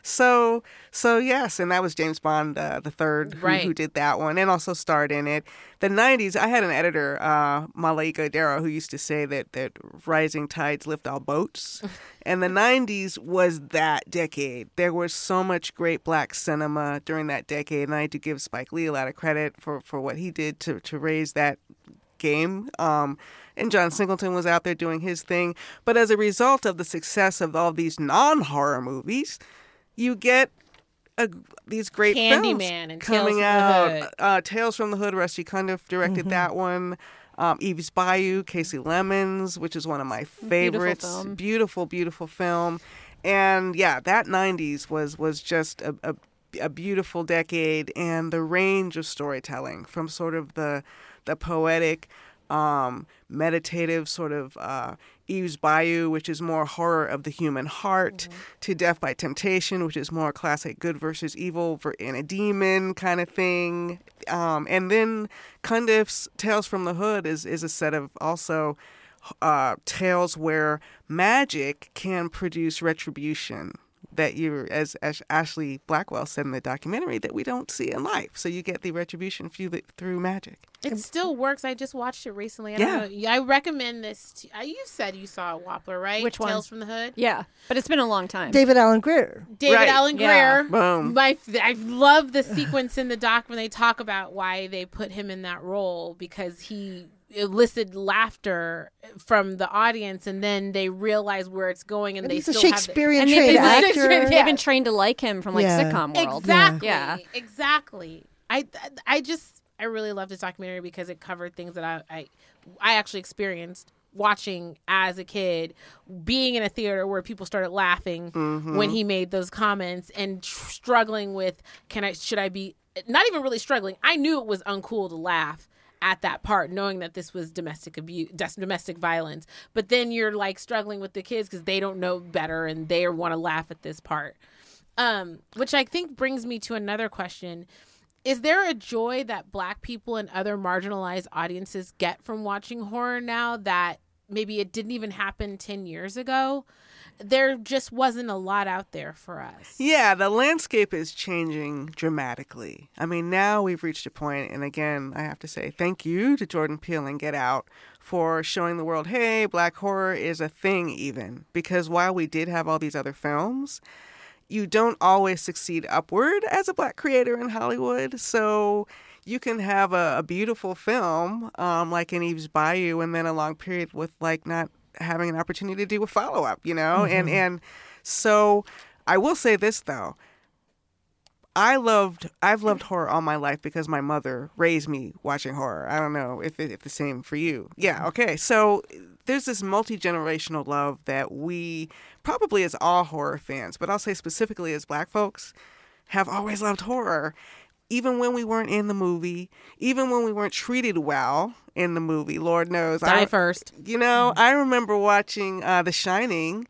So, so yes, and that was James Bond uh, the third who, Right. who did that one and also starred in it. The nineties, I had an editor, uh, Malaika Darrow, who used to say that, that rising tides lift all boats. And the nineties was that decade. There was so much great Black cinema during that decade, and I had to give Spike Lee a lot of credit for, for what he did to, to raise that game. Um, and John Singleton was out there doing his thing. But as a result of the success of all these non-horror movies, you get a, these great Candyman films and Tales coming from the out. Hood. Uh, Tales from the Hood, Rusty Cundiff directed Mhm. that one. Um, Eve's Bayou, Casey Lemons, which is one of my favorites. film. Beautiful, beautiful film. And yeah, that nineties was was just a, a a beautiful decade, and the range of storytelling from sort of the the poetic, um, meditative sort of uh, Eve's Bayou, which is more horror of the human heart, Mm-hmm. to Death by Temptation, which is more classic good versus evil for, and a demon kind of thing. Um, and then Cundiff's Tales from the Hood is, is a set of also uh, tales where magic can produce retribution that you, as, as Ashley Blackwell said in the documentary, that we don't see in life. So you get the retribution through, the, through magic. It still works. I just watched it recently. I Yeah. don't know. Yeah, I recommend this. To, uh, you said you saw Wappler, right? Which one? Tales from the Hood. Yeah, but it's been a long time. David Allen Greer. David Right. Allen Yeah. Greer. Boom. My, I love the sequence in the doc when they talk about why they put him in that role, because he elicited laughter from the audience, and then they realize where it's going, and, And they he's a still have the- Shakespearean and trained they've, actor. they've Yeah. been trained to like him from like Yeah. sitcom world. Exactly. Yeah. Exactly. I I just I really love this documentary because it covered things that I I, I actually experienced watching as a kid, being in a theater where people started laughing Mhm. when he made those comments, and tr- struggling with can I should I be not even really struggling. I knew it was uncool to laugh at that part, knowing that this was domestic abuse, domestic violence. But then you're like struggling with the kids because they don't know better and they want to laugh at this part. Um, which I think brings me to another question. Is there a joy that Black people and other marginalized audiences get from watching horror now that maybe it didn't even happen ten years ago. There just wasn't a lot out there for us. Yeah, the landscape is changing dramatically. I mean, now we've reached a point, and again, I have to say thank you to Jordan Peele and Get Out for showing the world, hey, black horror is a thing even. Because while we did have all these other films, you don't always succeed upward as a black creator in Hollywood. So you can have a, a beautiful film um, like in Eve's Bayou and then a long period with like not having an opportunity to do a follow-up, you know? Mm-hmm. And and so I will say this, though. I loved, I've loved horror all my life because my mother raised me watching horror. I don't know if, if the same for you. Yeah, okay. So there's this multi-generational love that we, probably as all horror fans, but I'll say specifically as black folks, have always loved horror. Even when we weren't in the movie, even when we weren't treated well in the movie, Lord knows. Die I, first. You know, I remember watching uh, The Shining,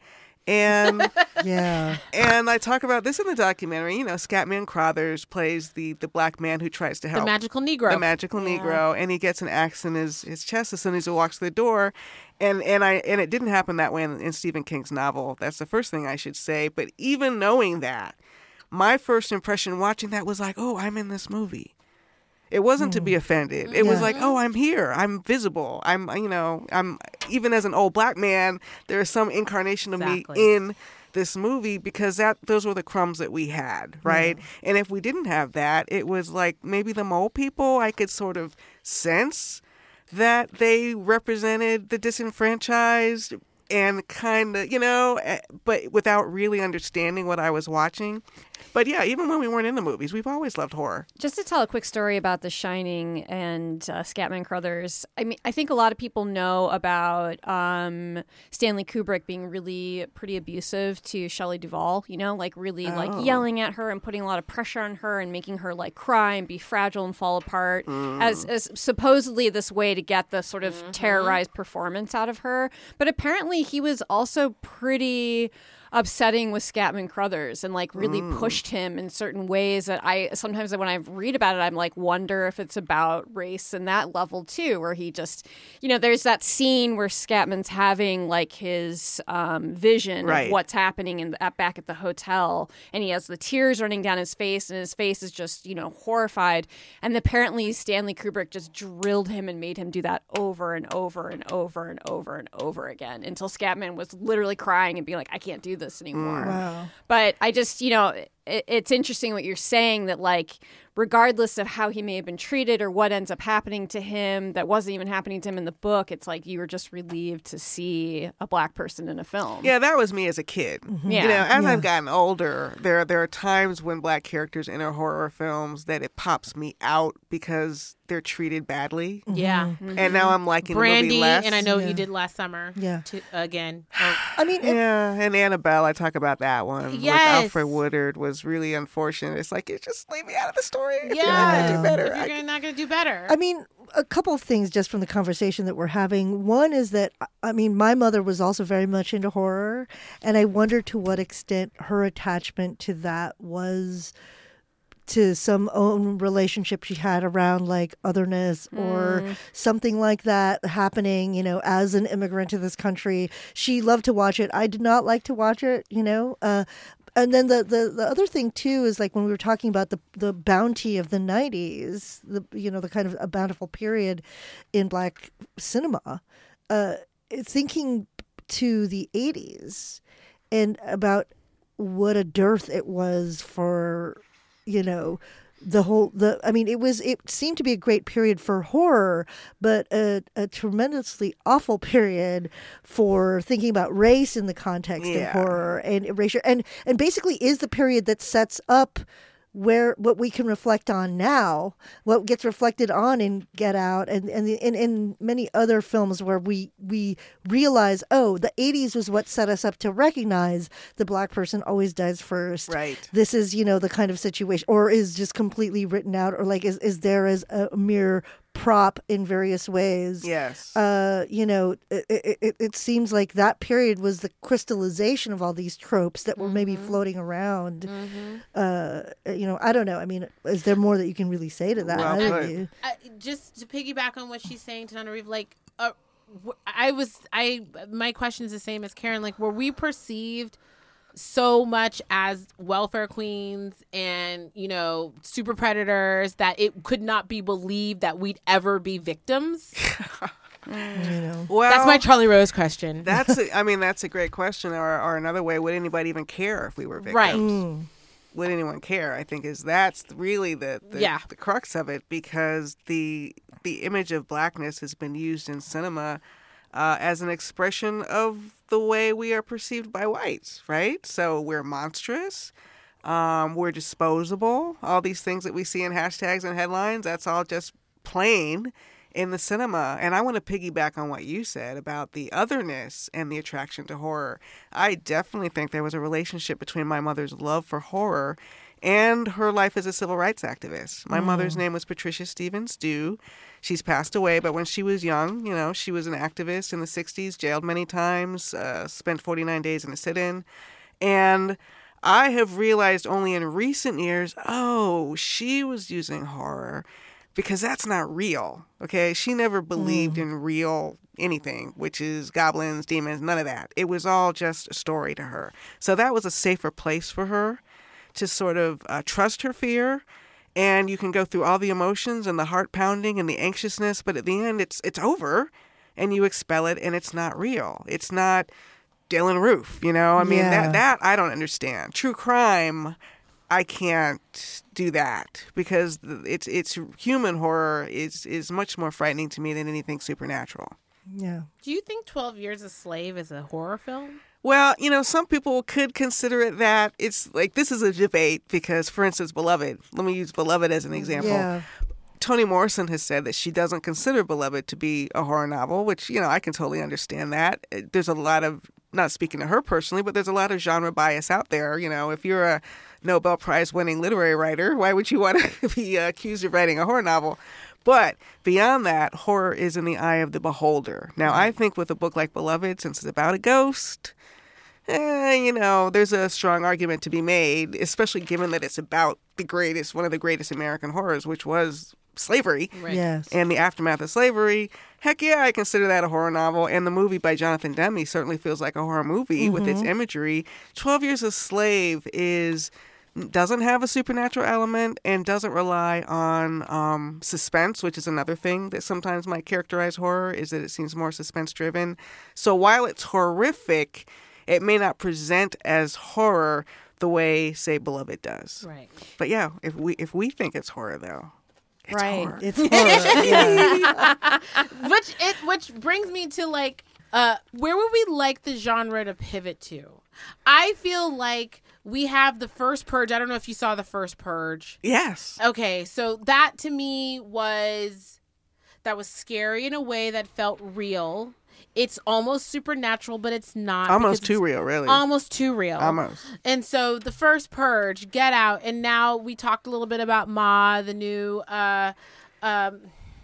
and yeah, and I talk about this in the documentary. You know, Scatman Crothers plays the, the black man who tries to help. The magical Negro. The magical yeah. Negro, and he gets an axe in his, his chest as soon as he walks through the door. And and I and it didn't happen that way in, in Stephen King's novel. That's the first thing I should say. But even knowing that, my first impression watching that was like, oh, I'm in this movie. It wasn't mm. to be offended. It yeah. was like, oh, I'm here. I'm visible. I'm, you know, I'm, even as an old black man, there is some incarnation of exactly. me in this movie because that those were the crumbs that we had, right? Yeah. And if we didn't have that, it was like maybe the mole people, I could sort of sense that they represented the disenfranchised and kind of, you know, but without really understanding what I was watching. But yeah, even when we weren't in the movies, we've always loved horror. Just to tell a quick story about The Shining and uh, Scatman Crothers, I mean, I think a lot of people know about um, Stanley Kubrick being really pretty abusive to Shelley Duvall, you know, like really oh. like yelling at her and putting a lot of pressure on her and making her like cry and be fragile and fall apart mm. as, as supposedly this way to get the sort of mm-hmm. terrorized performance out of her. But apparently he was also pretty upsetting with Scatman Crothers and like really mm. pushed him in certain ways that I sometimes when I read about it, I'm like, wonder if it's about race and that level too, where he just, you know, there's that scene where Scatman's having like his um, vision right. of what's happening in the, back at the hotel, and he has the tears running down his face, and his face is just, you know, horrified. And apparently Stanley Kubrick just drilled him and made him do that over and over and over and over and over again until Scatman was literally crying and being like, I can't do this anymore. Wow. But I just, you know, it, it's interesting what you're saying, that like regardless of how he may have been treated or what ends up happening to him that wasn't even happening to him in the book, it's like you were just relieved to see a black person in a film. Yeah, that was me as a kid. Mm-hmm. Yeah. You know, as Yeah. I've gotten older, there there are times when black characters enter horror films that it pops me out because they're treated badly. Yeah. Mm-hmm. And now I'm liking Brandy, the movie less. and I know Yeah. he did last summer. Yeah. To, again. Oh. I mean, it- Yeah, and Annabelle, I talk about that one. Yes. With Alfred Woodard was really unfortunate. It's like, you just leave me out of the story. If you're not Yeah. gonna do better. If you're I- gonna, not going to do better. I mean, a couple of things just from the conversation that we're having. One is that, I mean, my mother was also very much into horror, and I wonder to what extent her attachment to that was to some own relationship she had around like otherness or Mm. something like that happening, you know, as an immigrant to this country. She loved to watch it. I did not like to watch it, you know. Uh, and then the, the, the other thing too is like when we were talking about the the bounty of the nineties, the you know the kind of a bountiful period in black cinema, uh, thinking to the eighties and about what a dearth it was for, you know, the whole the I mean it was it seemed to be a great period for horror, but a, a tremendously awful period for thinking about race in the context Yeah. of horror and erasure, and and basically is the period that sets up where what we can reflect on now, what gets reflected on in Get Out and and in, in many other films where we we realize, oh, the eighties was what set us up to recognize the black person always dies first. Right. This is, you know, the kind of situation, or is just completely written out, or like is, is there as a mere prop in various ways. Yes. Uh, you know, it, it, it seems like that period was the crystallization of all these tropes that were mm-hmm. maybe floating around. Mm-hmm. Uh, you know, I don't know. I mean, is there more that you can really say to that? Well I put. don't know. Uh, just to piggyback on what she's saying to Tananarive, like uh, I was I my question is the same as Karen. Like, were we perceived so much as welfare queens and, you know, super predators that it could not be believed that we'd ever be victims? Mm. You know. Well, that's my Charlie Rose question. That's a, I mean, that's a great question. Or, or another way, would anybody even care if we were victims? Right. Mm. Would anyone care? I think is that's really the the, yeah. the crux of it, because the the image of blackness has been used in cinema uh, as an expression of the way we are perceived by whites, right? So we're monstrous, um, we're disposable. All these things that we see in hashtags and headlines, that's all just plain in the cinema. And I want to piggyback on what you said about the otherness and the attraction to horror. I definitely think there was a relationship between my mother's love for horror and her life as a civil rights activist. My mm. mother's name was Patricia Stevens Dew. She's passed away, but when she was young, you know, she was an activist in the sixties, jailed many times, uh, spent forty-nine days in a sit-in. And I have realized only in recent years, oh, she was using horror because that's not real, okay? She never believed mm. in real anything, which is goblins, demons, none of that. It was all just a story to her. So that was a safer place for her to sort of uh, trust her fear. And you can go through all the emotions and the heart pounding and the anxiousness, but at the end, it's it's over, and you expel it, and it's not real. It's not Dylan Roof, you know? I mean, Yeah. that, that I don't understand. True crime, I can't do that because it's it's human horror is is much more frightening to me than anything supernatural. Yeah. Do you think twelve Years a Slave is a horror film? Well, you know, some people could consider it that. It's like, this is a debate because, for instance, Beloved. Let me use Beloved as an example. Yeah. Toni Morrison has said that she doesn't consider Beloved to be a horror novel, which, you know, I can totally understand that. There's a lot of, not speaking to her personally, but there's a lot of genre bias out there. You know, if you're a Nobel Prize winning literary writer, why would you want to be accused of writing a horror novel? But beyond that, horror is in the eye of the beholder. Now, I think with a book like Beloved, since it's about a ghost, eh, you know, there's a strong argument to be made, especially given that it's about the greatest, one of the greatest American horrors, which was slavery. Right. Yes. And the aftermath of slavery. Heck yeah, I consider that a horror novel. And the movie by Jonathan Demme certainly feels like a horror movie mm-hmm. with its imagery. twelve Years a Slave is doesn't have a supernatural element and doesn't rely on um, suspense, which is another thing that sometimes might characterize horror, is that it seems more suspense-driven. So while it's horrific, it may not present as horror the way, say, Beloved does. Right. But yeah, if we if we think it's horror, though, it's right. horror. It's horror. Yeah. which it which brings me to like, uh, where would we like the genre to pivot to? I feel like we have the first Purge. I don't know if you saw the first Purge. Yes. Okay, so that to me was that was scary in a way that felt real. It's almost supernatural, but it's not. Almost too real, really. Almost too real. Almost. And so the first Purge, Get Out, and now we talked a little bit about Ma, the new, uh, um,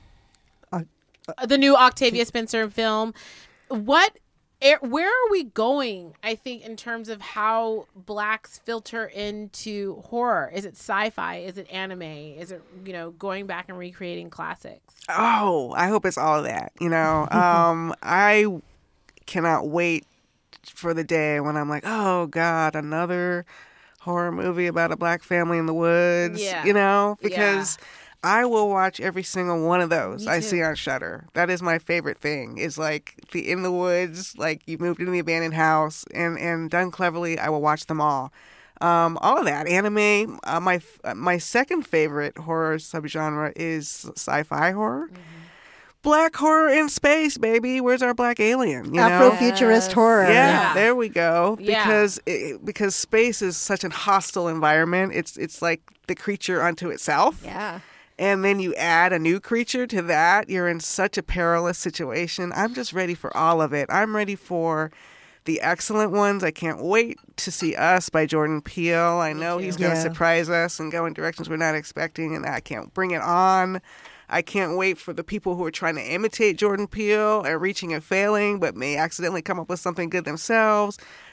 Uh, uh, the new Octavia Spencer film. What? Where are we going, I think, in terms of how blacks filter into horror? Is it sci-fi? Is it anime? Is it, you know, going back and recreating classics? Oh, I hope it's all of that. You know, um, I cannot wait for the day when I'm like, oh, God, another horror movie about a black family in the woods, Yeah. you know, because Yeah. I will watch every single one of those Me I too. see on Shudder. That is my favorite thing, is like the in the woods, like you moved into the abandoned house, and, and done cleverly, I will watch them all. Um, all of that. Anime, uh, my my second favorite horror subgenre is sci-fi horror. Mm-hmm. Black horror in space, baby. Where's our black alien? You know? Afrofuturist horror. Yeah, Yeah. there we go. Yeah. Because it, because space is such a hostile environment. It's it's like the creature unto itself. Yeah. And then you add a new creature to that. You're in such a perilous situation. I'm just ready for all of it. I'm ready for the excellent ones. I can't wait to see Us by Jordan Peele. I know he's going to Yeah. surprise us and go in directions we're not expecting, and I can't bring it on. I can't wait for the people who are trying to imitate Jordan Peele and reaching and failing, but may accidentally come up with something good themselves.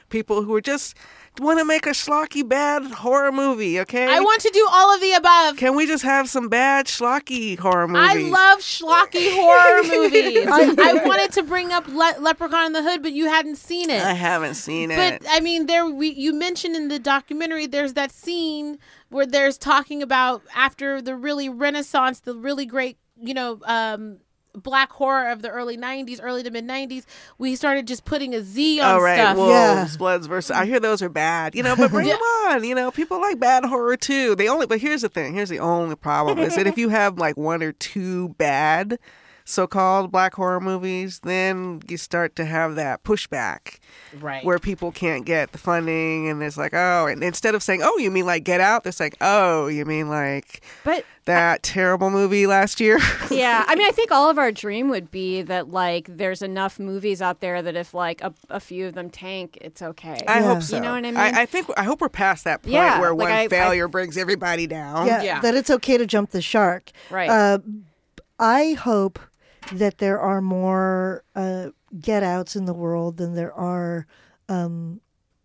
people who are just want to make a schlocky bad horror movie, okay? I want to do all of the above. Can we just have some bad schlocky horror movies? I love schlocky horror movies. I, I wanted to bring up Le- Leprechaun in the Hood, but you hadn't seen it. I haven't seen it. But I mean, there we you mentioned in the documentary there's that scene where there's talking about after the really Renaissance, the really great, you know, um, black horror of the early nineties, early to mid nineties, we started just putting a Z on oh, right. stuff. Wolves, Yeah. Bloods versus. I hear those are bad, you know, but bring them on. You know, people like bad horror too. They only, but here's the thing. Here's the only problem is that if you have like one or two bad so-called black horror movies, then you start to have that pushback, right? Where people can't get the funding, and it's like, oh, and instead of saying, oh, you mean like Get Out, it's like, oh, you mean like, but that I, terrible movie last year. Yeah, I mean, I think all of our dream would be that like there's enough movies out there that if like a, a few of them tank, it's okay. I yeah. hope so. You know what I mean? I, I think I hope we're past that point yeah, where like one I, failure I, brings everybody down. Yeah, yeah, that it's okay to jump the shark. Right. Uh, I hope that there are more uh, Get Outs in the world than there are um,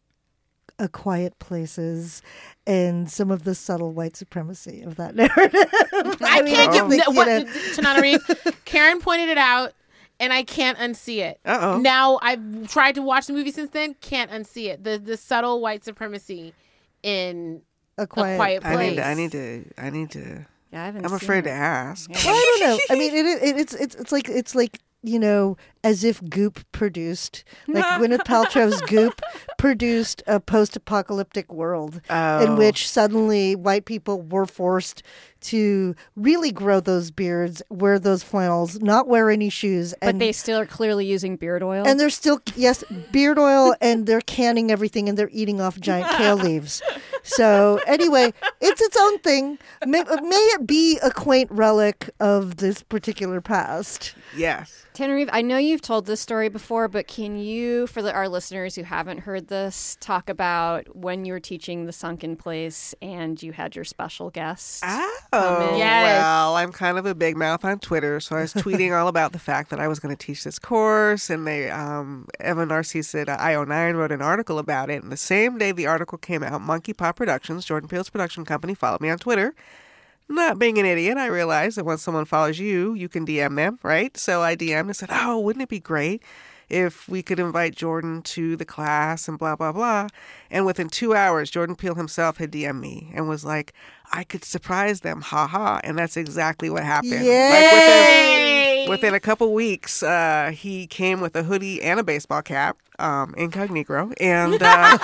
A Quiet Places and some of the subtle white supremacy of that narrative. I, I mean, can't I give think, no, you what, know. Tanana Reeve. Karen pointed it out, and I can't unsee it. Uh-oh. Now I've tried to watch the movie since then, can't unsee it. The the subtle white supremacy in A Quiet, a quiet Place. I need to. I need to. I need to. Yeah, I haven't I'm seen afraid it. to ask. Yeah. Well, I don't know. I mean, it, it, it's it's it's like it's like you know, as if Goop produced, like Gwyneth Paltrow's Goop produced a post-apocalyptic world Oh. in which suddenly white people were forced to really grow those beards, wear those flannels, not wear any shoes. But And they still are clearly using beard oil. And they're still, yes, beard oil, and they're canning everything, and they're eating off giant kale leaves. So anyway, it's its own thing. May, may it be a quaint relic of this particular past. Yes. Tenerife, I know you've told this story before, but can you, for the, our listeners who haven't heard this, talk about when you were teaching The Sunken Place and you had your special guest? Oh, Yes. well, I'm kind of a big mouth on Twitter, so I was tweeting all about the fact that I was going to teach this course, and they, um, Evan Narcisse at I O nine wrote an article about it, and the same day the article came out, Monkey Paw Productions, Jordan Peele's production company, followed me on Twitter. Not being an idiot, I realized that when someone follows you, you can D M them, right? So I D M'd and said, oh, wouldn't it be great if we could invite Jordan to the class and blah, blah, blah. And within two hours, Jordan Peele himself had D M'd me and was like, I could surprise them, ha ha. And that's exactly what happened. Yay! Like within, within a couple weeks, uh, he came with a hoodie and a baseball cap, um, incognito. And uh,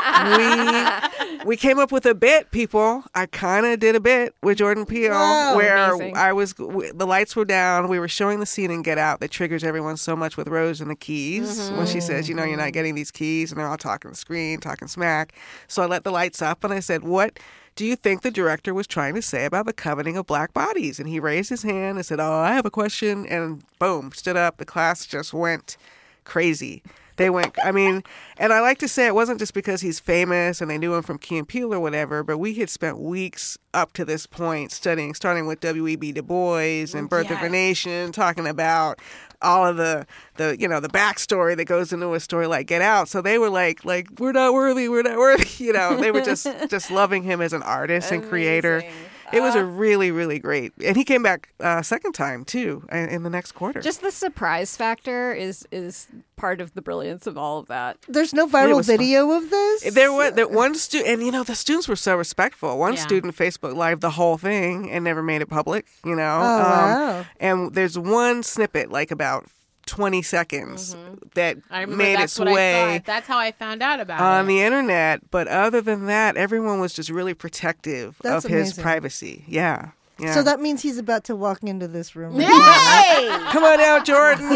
we we came up with a bit, people. I kind of did a bit with Jordan Peele Wow, where amazing. I was, w- the lights were down. We were showing the scene in Get Out that triggers everyone so much with Rose and the keys. Mm-hmm. When she says, you know, you're not getting these keys, and they're all talking the screen, talking smack. So I let the lights up and I said, what do you think the director was trying to say about the coveting of black bodies? And he raised his hand and said, oh, I have a question. And boom, stood up. The class just went crazy. They went, I mean, and I like to say it wasn't just because he's famous and they knew him from Key and Peele or whatever, but we had spent weeks up to this point studying, starting with W E B Du Bois and Birth of a Yes. Nation, talking about all of the, the, you know, the backstory that goes into a story like Get Out. So they were like, like, we're not worthy, we're not worthy. You know, they were just, just loving him as an artist and creator. It was a really, really great, and he came back uh, second time too in in the next quarter. Just the surprise factor is is part of the brilliance of all of that. There's no It viral was fun. video of this? There was that one student, and you know the students were so respectful. One Yeah. student Facebook Live the whole thing and never made it public. You know, Oh, wow. and there's one snippet, like about twenty seconds, that I remember made that's its what I way saw. That's how I found out about on it. the internet. But other than that, everyone was just really protective That's of his amazing. privacy. Yeah, yeah. So that means he's about to walk into this room. Yay! Come on out, Jordan.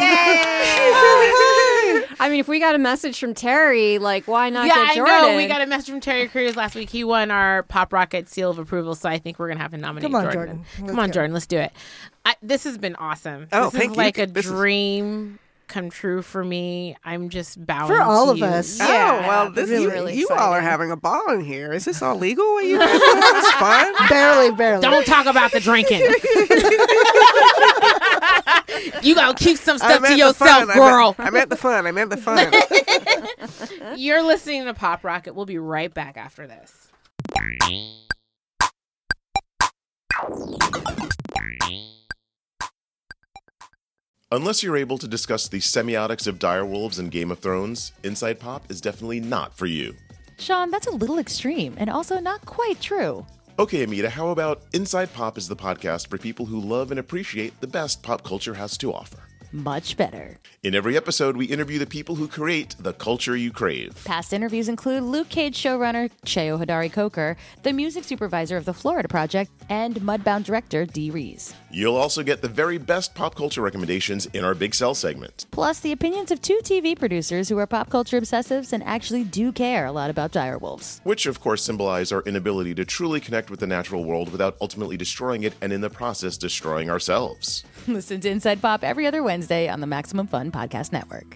I mean, if we got a message from Terry, like, why not yeah, get I Jordan? know. We got a message from Terry Crews last week. He won our Pop Rocket seal of approval, so I think we're gonna have to nominate Come on, Jordan. Jordan. Come Let's on, go. Jordan. Let's do it. I, this has been awesome. Oh, this thank is you. like a This is- dream come true for me. I'm just bowing For all to of you. us. Yeah. Oh, well, this really, you, really you all are exciting. having a ball in here. Is this all legal? What you guys doing? This is fun. Barely, barely. Don't talk about the drinking. You gotta keep some I stuff meant to the yourself, fun. girl. I meant, I meant the fun. I meant the fun. You're listening to Pop Rocket. We'll be right back after this. Unless you're able to discuss the semiotics of direwolves and Game of Thrones, Inside Pop is definitely not for you. Sean, that's a little extreme and also not quite true. Okay, Amita, how about Inside Pop is the podcast for people who love and appreciate the best pop culture has to offer? Much better. In every episode, we interview the people who create the culture you crave. Past interviews include Luke Cage showrunner Cheo Hodari Coker, the music supervisor of the Florida Project, and Mudbound director Dee Rees. You'll also get the very best pop culture recommendations in our Big Sell segment. Plus, the opinions of two T V producers who are pop culture obsessives and actually do care a lot about direwolves. Which, of course, symbolize our inability to truly connect with the natural world without ultimately destroying it and in the process destroying ourselves. Listen to Inside Pop every other Wednesday on the Maximum Fun Podcast Network.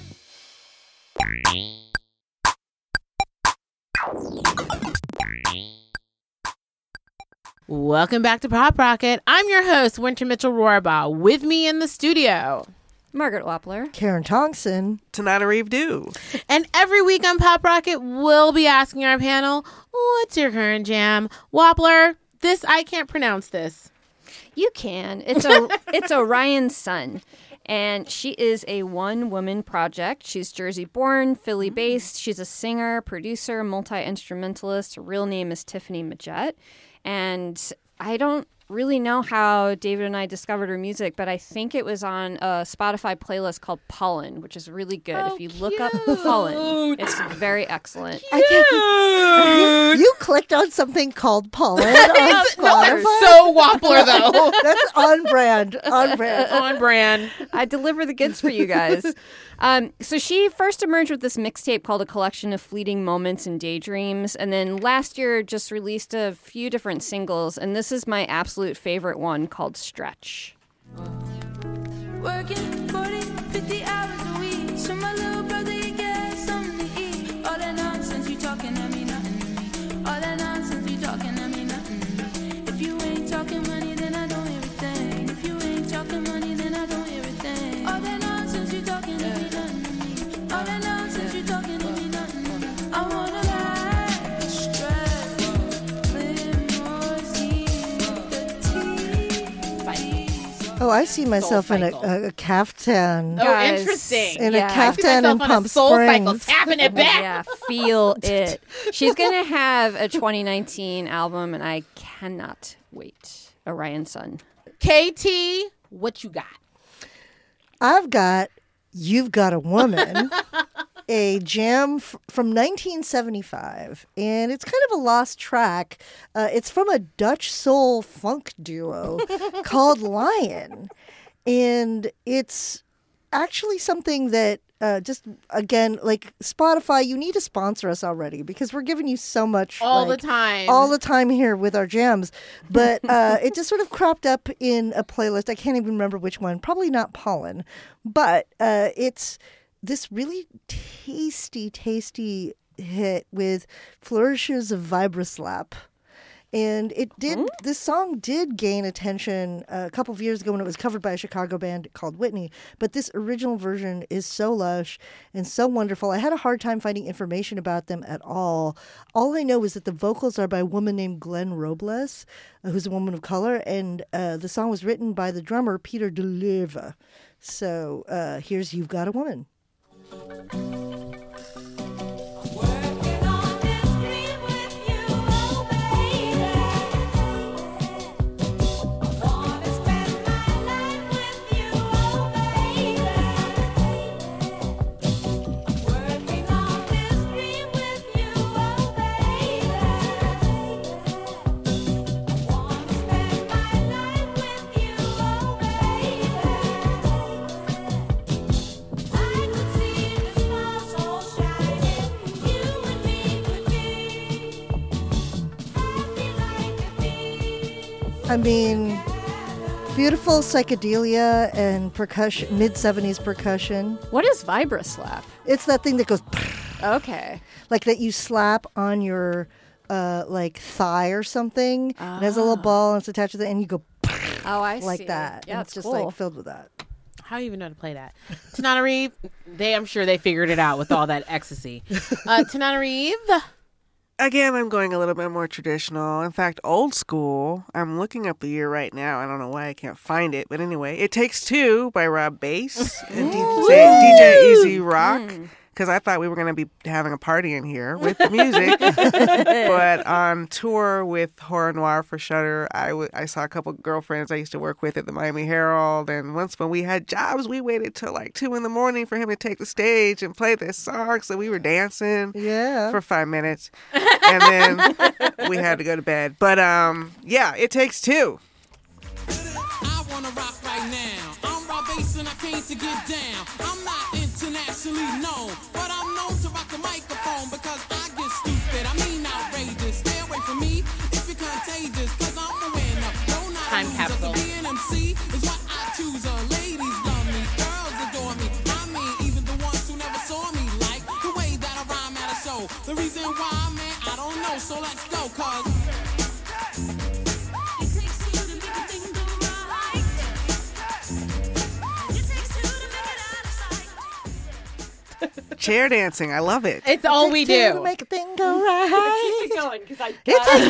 Welcome back to Pop Rocket. I'm your host, Winter Mitchell Rohrbaugh. With me in the studio, Margaret Wappler, Karen Thompson, Tanata Reeve Dew. And every week on Pop Rocket, we'll be asking our panel, what's your current jam? Wappler, this, I can't pronounce this. You can. It's a, it's Orion Sun. And she is a one-woman project. She's Jersey-born, Philly-based. She's a singer, producer, multi-instrumentalist. Her real name is Tiffany Majette. And I don't really know how David and I discovered her music, but I think it was on a Spotify playlist called Pollen, which is really good. Oh, if you cute. look up Pollen, it's very excellent. I can't, you clicked on something called Pollen on Spotify. So Wappler, though. That's on brand. On brand. On brand. I deliver the goods for you guys. Um, so she first emerged with this mixtape called A Collection of Fleeting Moments and Daydreams. And then last year just released a few different singles. And this is my absolute favorite one called Stretch. Working forty, fifty hours a week. So my little brother, you get something to eat. All that nonsense, you talking to me, nothing to me. All that nonsense, you talking to me, nothing to me. If you ain't talking money, then I don't hear a thing. If you ain't talking money, then I don't hear a thing. All that nonsense, you talking to me, nothing to me. All that nonsense, you talking to me, nothing to me. I wanna lie, stretch, live more, see the teeth. Oh, I see myself in a, a, a caftan. Oh, Guys, interesting. In yeah. a I see caftan myself in on Pump a soul cycle, Springs. tapping it back. Yeah, feel it. She's going to have a twenty nineteen album, and I cannot wait. Orion Sun. K T, what you got? I've got You've Got a Woman, a jam f- from nineteen seventy-five, and it's kind of a lost track. Uh, it's from a Dutch soul funk duo called Lion, and it's actually something that uh, just, again, like Spotify, you need to sponsor us already because we're giving you so much. All like, the time. All the time here with our jams. But uh, it just sort of cropped up in a playlist. I can't even remember which one. Probably not Pollen. But uh, it's this really tasty, tasty hit with flourishes of vibroslap. And it did. This song did gain attention a couple of years ago when it was covered by a Chicago band called Whitney. But this original version is so lush and so wonderful. I had a hard time finding information about them at all. All I know is that the vocals are by a woman named Glenn Robles, uh, who's a woman of color, and uh, the song was written by the drummer Peter DeLuva. So uh, here's "You've Got a Woman." I mean, beautiful psychedelia and percussion, mid-seventies percussion. What is vibroslap? It's that thing that goes... Okay. Like that you slap on your, uh, like, thigh or something. Ah. It has a little ball and it's attached to it, and you go... Oh, I like see. that. Yeah, and it's it's just, cool. like, filled with that. How do you even know how to play that? Tananarive, they, I'm sure they figured it out with all that ecstasy. Uh, Tananarive. Again, I'm going a little bit more traditional. In fact, old school. I'm looking up the year right now. I don't know why I can't find it. But anyway, It Takes Two by Rob Bass and D J, D J Easy Rock. Mm. Because I thought we were going to be having a party in here with the music. But on tour with Horror Noir for Shudder, I, w- I saw a couple girlfriends I used to work with at the Miami Herald. And once when we had jobs, we waited till like two in the morning for him to take the stage and play this song. So we were dancing yeah. for five minutes. And then we had to go to bed. But um, yeah, It Takes Two. I wanna rock right now. I'm Rob Bass and I came to get down. I'm not internationally known, but I'm known to rock the microphone because I get stupid. I mean outrageous. Stay away from me if you're contagious, cause I'm a winner. No, not Time capsule. To be an M C is what I choose. Uh, ladies love me, girls adore me. I mean, even the ones who never saw me like the way that I rhyme at a show. The reason why, man, I don't know. So let's go, cause chair dancing. I love it. It's all we do. To make a thing go right. Keep it going, because I It takes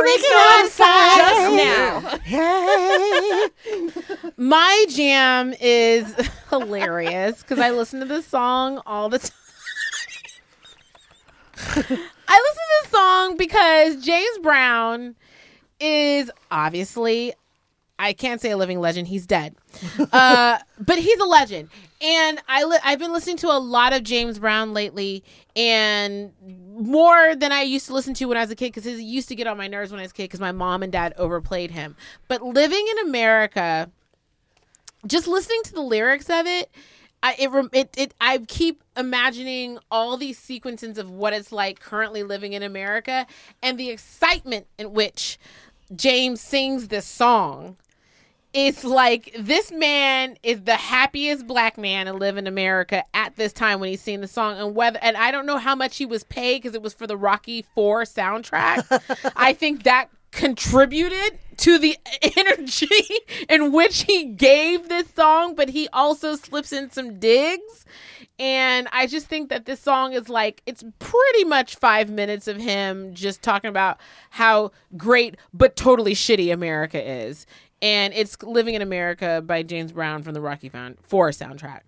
two to make it outside. just now. My jam is hilarious because I listen to this song all the time. I listen to this song because James Brown is obviously, I can't say a living legend. He's dead. Uh, but he's a legend. And I li- I've been listening to a lot of James Brown lately, and more than I used to listen to when I was a kid, because he used to get on my nerves when I was a kid because my mom and dad overplayed him. But living in America, just listening to the lyrics of it, I, it, it, it, I keep imagining all these sequences of what it's like currently living in America and the excitement in which James sings this song. It's like this man is the happiest black man to live in America at this time when he's singing the song. And whether, and I don't know how much he was paid because it was for the Rocky four soundtrack. I think that contributed to the energy in which he gave this song, but he also slips in some digs. And I just think that this song is like, it's pretty much five minutes of him just talking about how great but totally shitty America is. And it's Living in America by James Brown from the Rocky four soundtrack.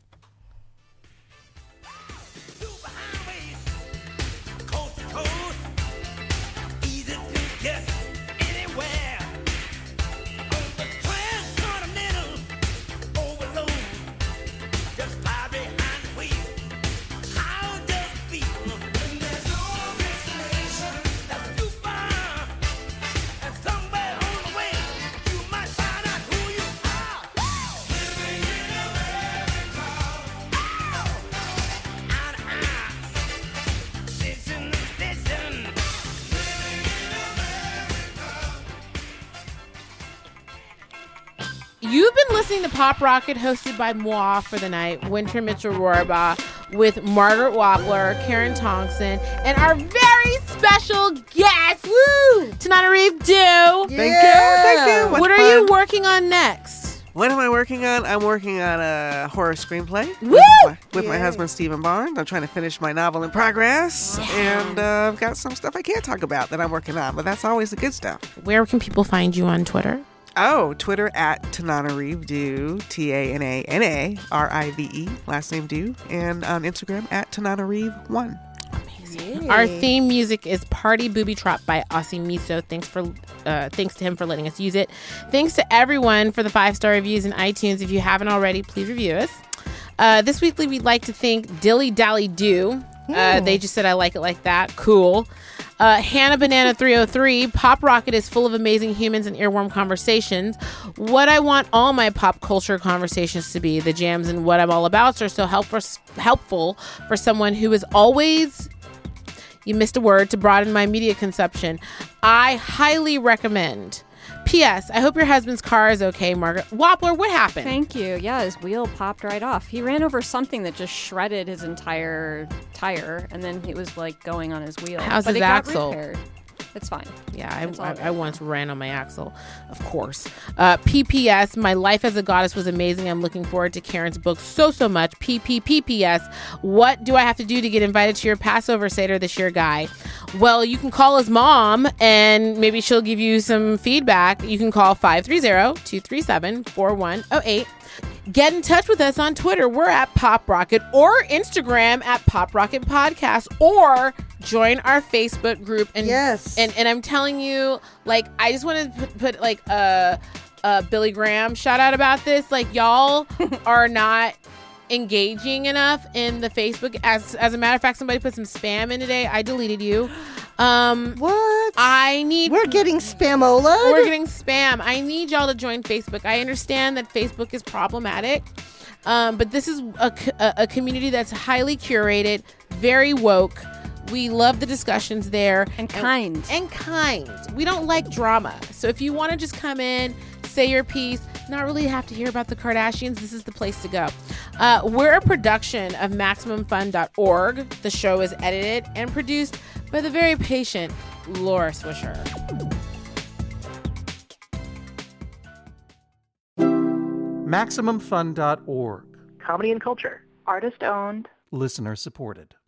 You've been listening to Pop Rocket, hosted by moi for the night, Winter Mitchell-Rohrbaugh, with Margaret Wappler, Karen Thompson, and our very special guest, Woo! Tananarive Due. Thank you. Thank you. Much What are fun. you working on next? What am I working on? I'm working on a horror screenplay Woo! with, my, with my Yeah. husband, Stephen Barnes. I'm trying to finish my novel in progress. And uh, I've got some stuff I can't talk about that I'm working on, but that's always the good stuff. Where can people find you on Twitter? Oh, Twitter at Tananarive Due, T A N A N A R I V E, last name Due, and on Instagram at Tananarive one. Amazing. Our theme music is Party Booby Trap by Aussie Miso. Thanks for uh, thanks to him for letting us use it. Thanks to everyone for the five-star reviews in iTunes. If you haven't already, please review us. Uh, this weekly, we'd like to thank Dilly Dally Do. Uh, they just said, I like it like that. Cool. Uh, Hannah Banana three oh three, Pop Rocket is full of amazing humans and earworm conversations. What I want all my pop culture conversations to be, the jams and what I'm all about, are so helpful, helpful for someone who is always, you missed a word, to broaden my media consumption. I highly recommend. P S. I hope your husband's car is okay, Margaret. Wappler, what happened? Thank you. Yeah, his wheel popped right off. He ran over something that just shredded his entire tire, and then he was like going on his wheel. How's but his it got axle? repaired. It's fine. Yeah, I, It's all I, good. I once ran on my axle, of course. Uh, P P S, My Life as a Goddess was amazing. I'm looking forward to Karen's book so, so much. P P P P S, what do I have to do to get invited to your Passover Seder this year, Guy? Well, you can call his mom and maybe she'll give you some feedback. You can call five three zero, two three seven, four one zero eight. Get in touch with us on Twitter. We're at Pop Rocket, or Instagram at Pop Rocket Podcast, or join our Facebook group. And yes. And, and I'm telling you, like, I just want to put, put like a, a Billy Graham shout out about this. Like, y'all are not engaging enough in the Facebook. As as a matter of fact, somebody put some spam in today. I deleted you. Um, what? I need. We're getting spamola. We're getting spam. I need y'all to join Facebook. I understand that Facebook is problematic, um, but this is a, a, a community that's highly curated, very woke. We love the discussions there. And kind. And, and kind. We don't like drama. So if you want to just come in, say your piece, not really have to hear about the Kardashians, this is the place to go. Uh, we're a production of Maximum Fun dot org. The show is edited and produced by the very patient Laura Swisher. Maximum Fun dot org. Comedy and culture. Artist owned. Listener supported.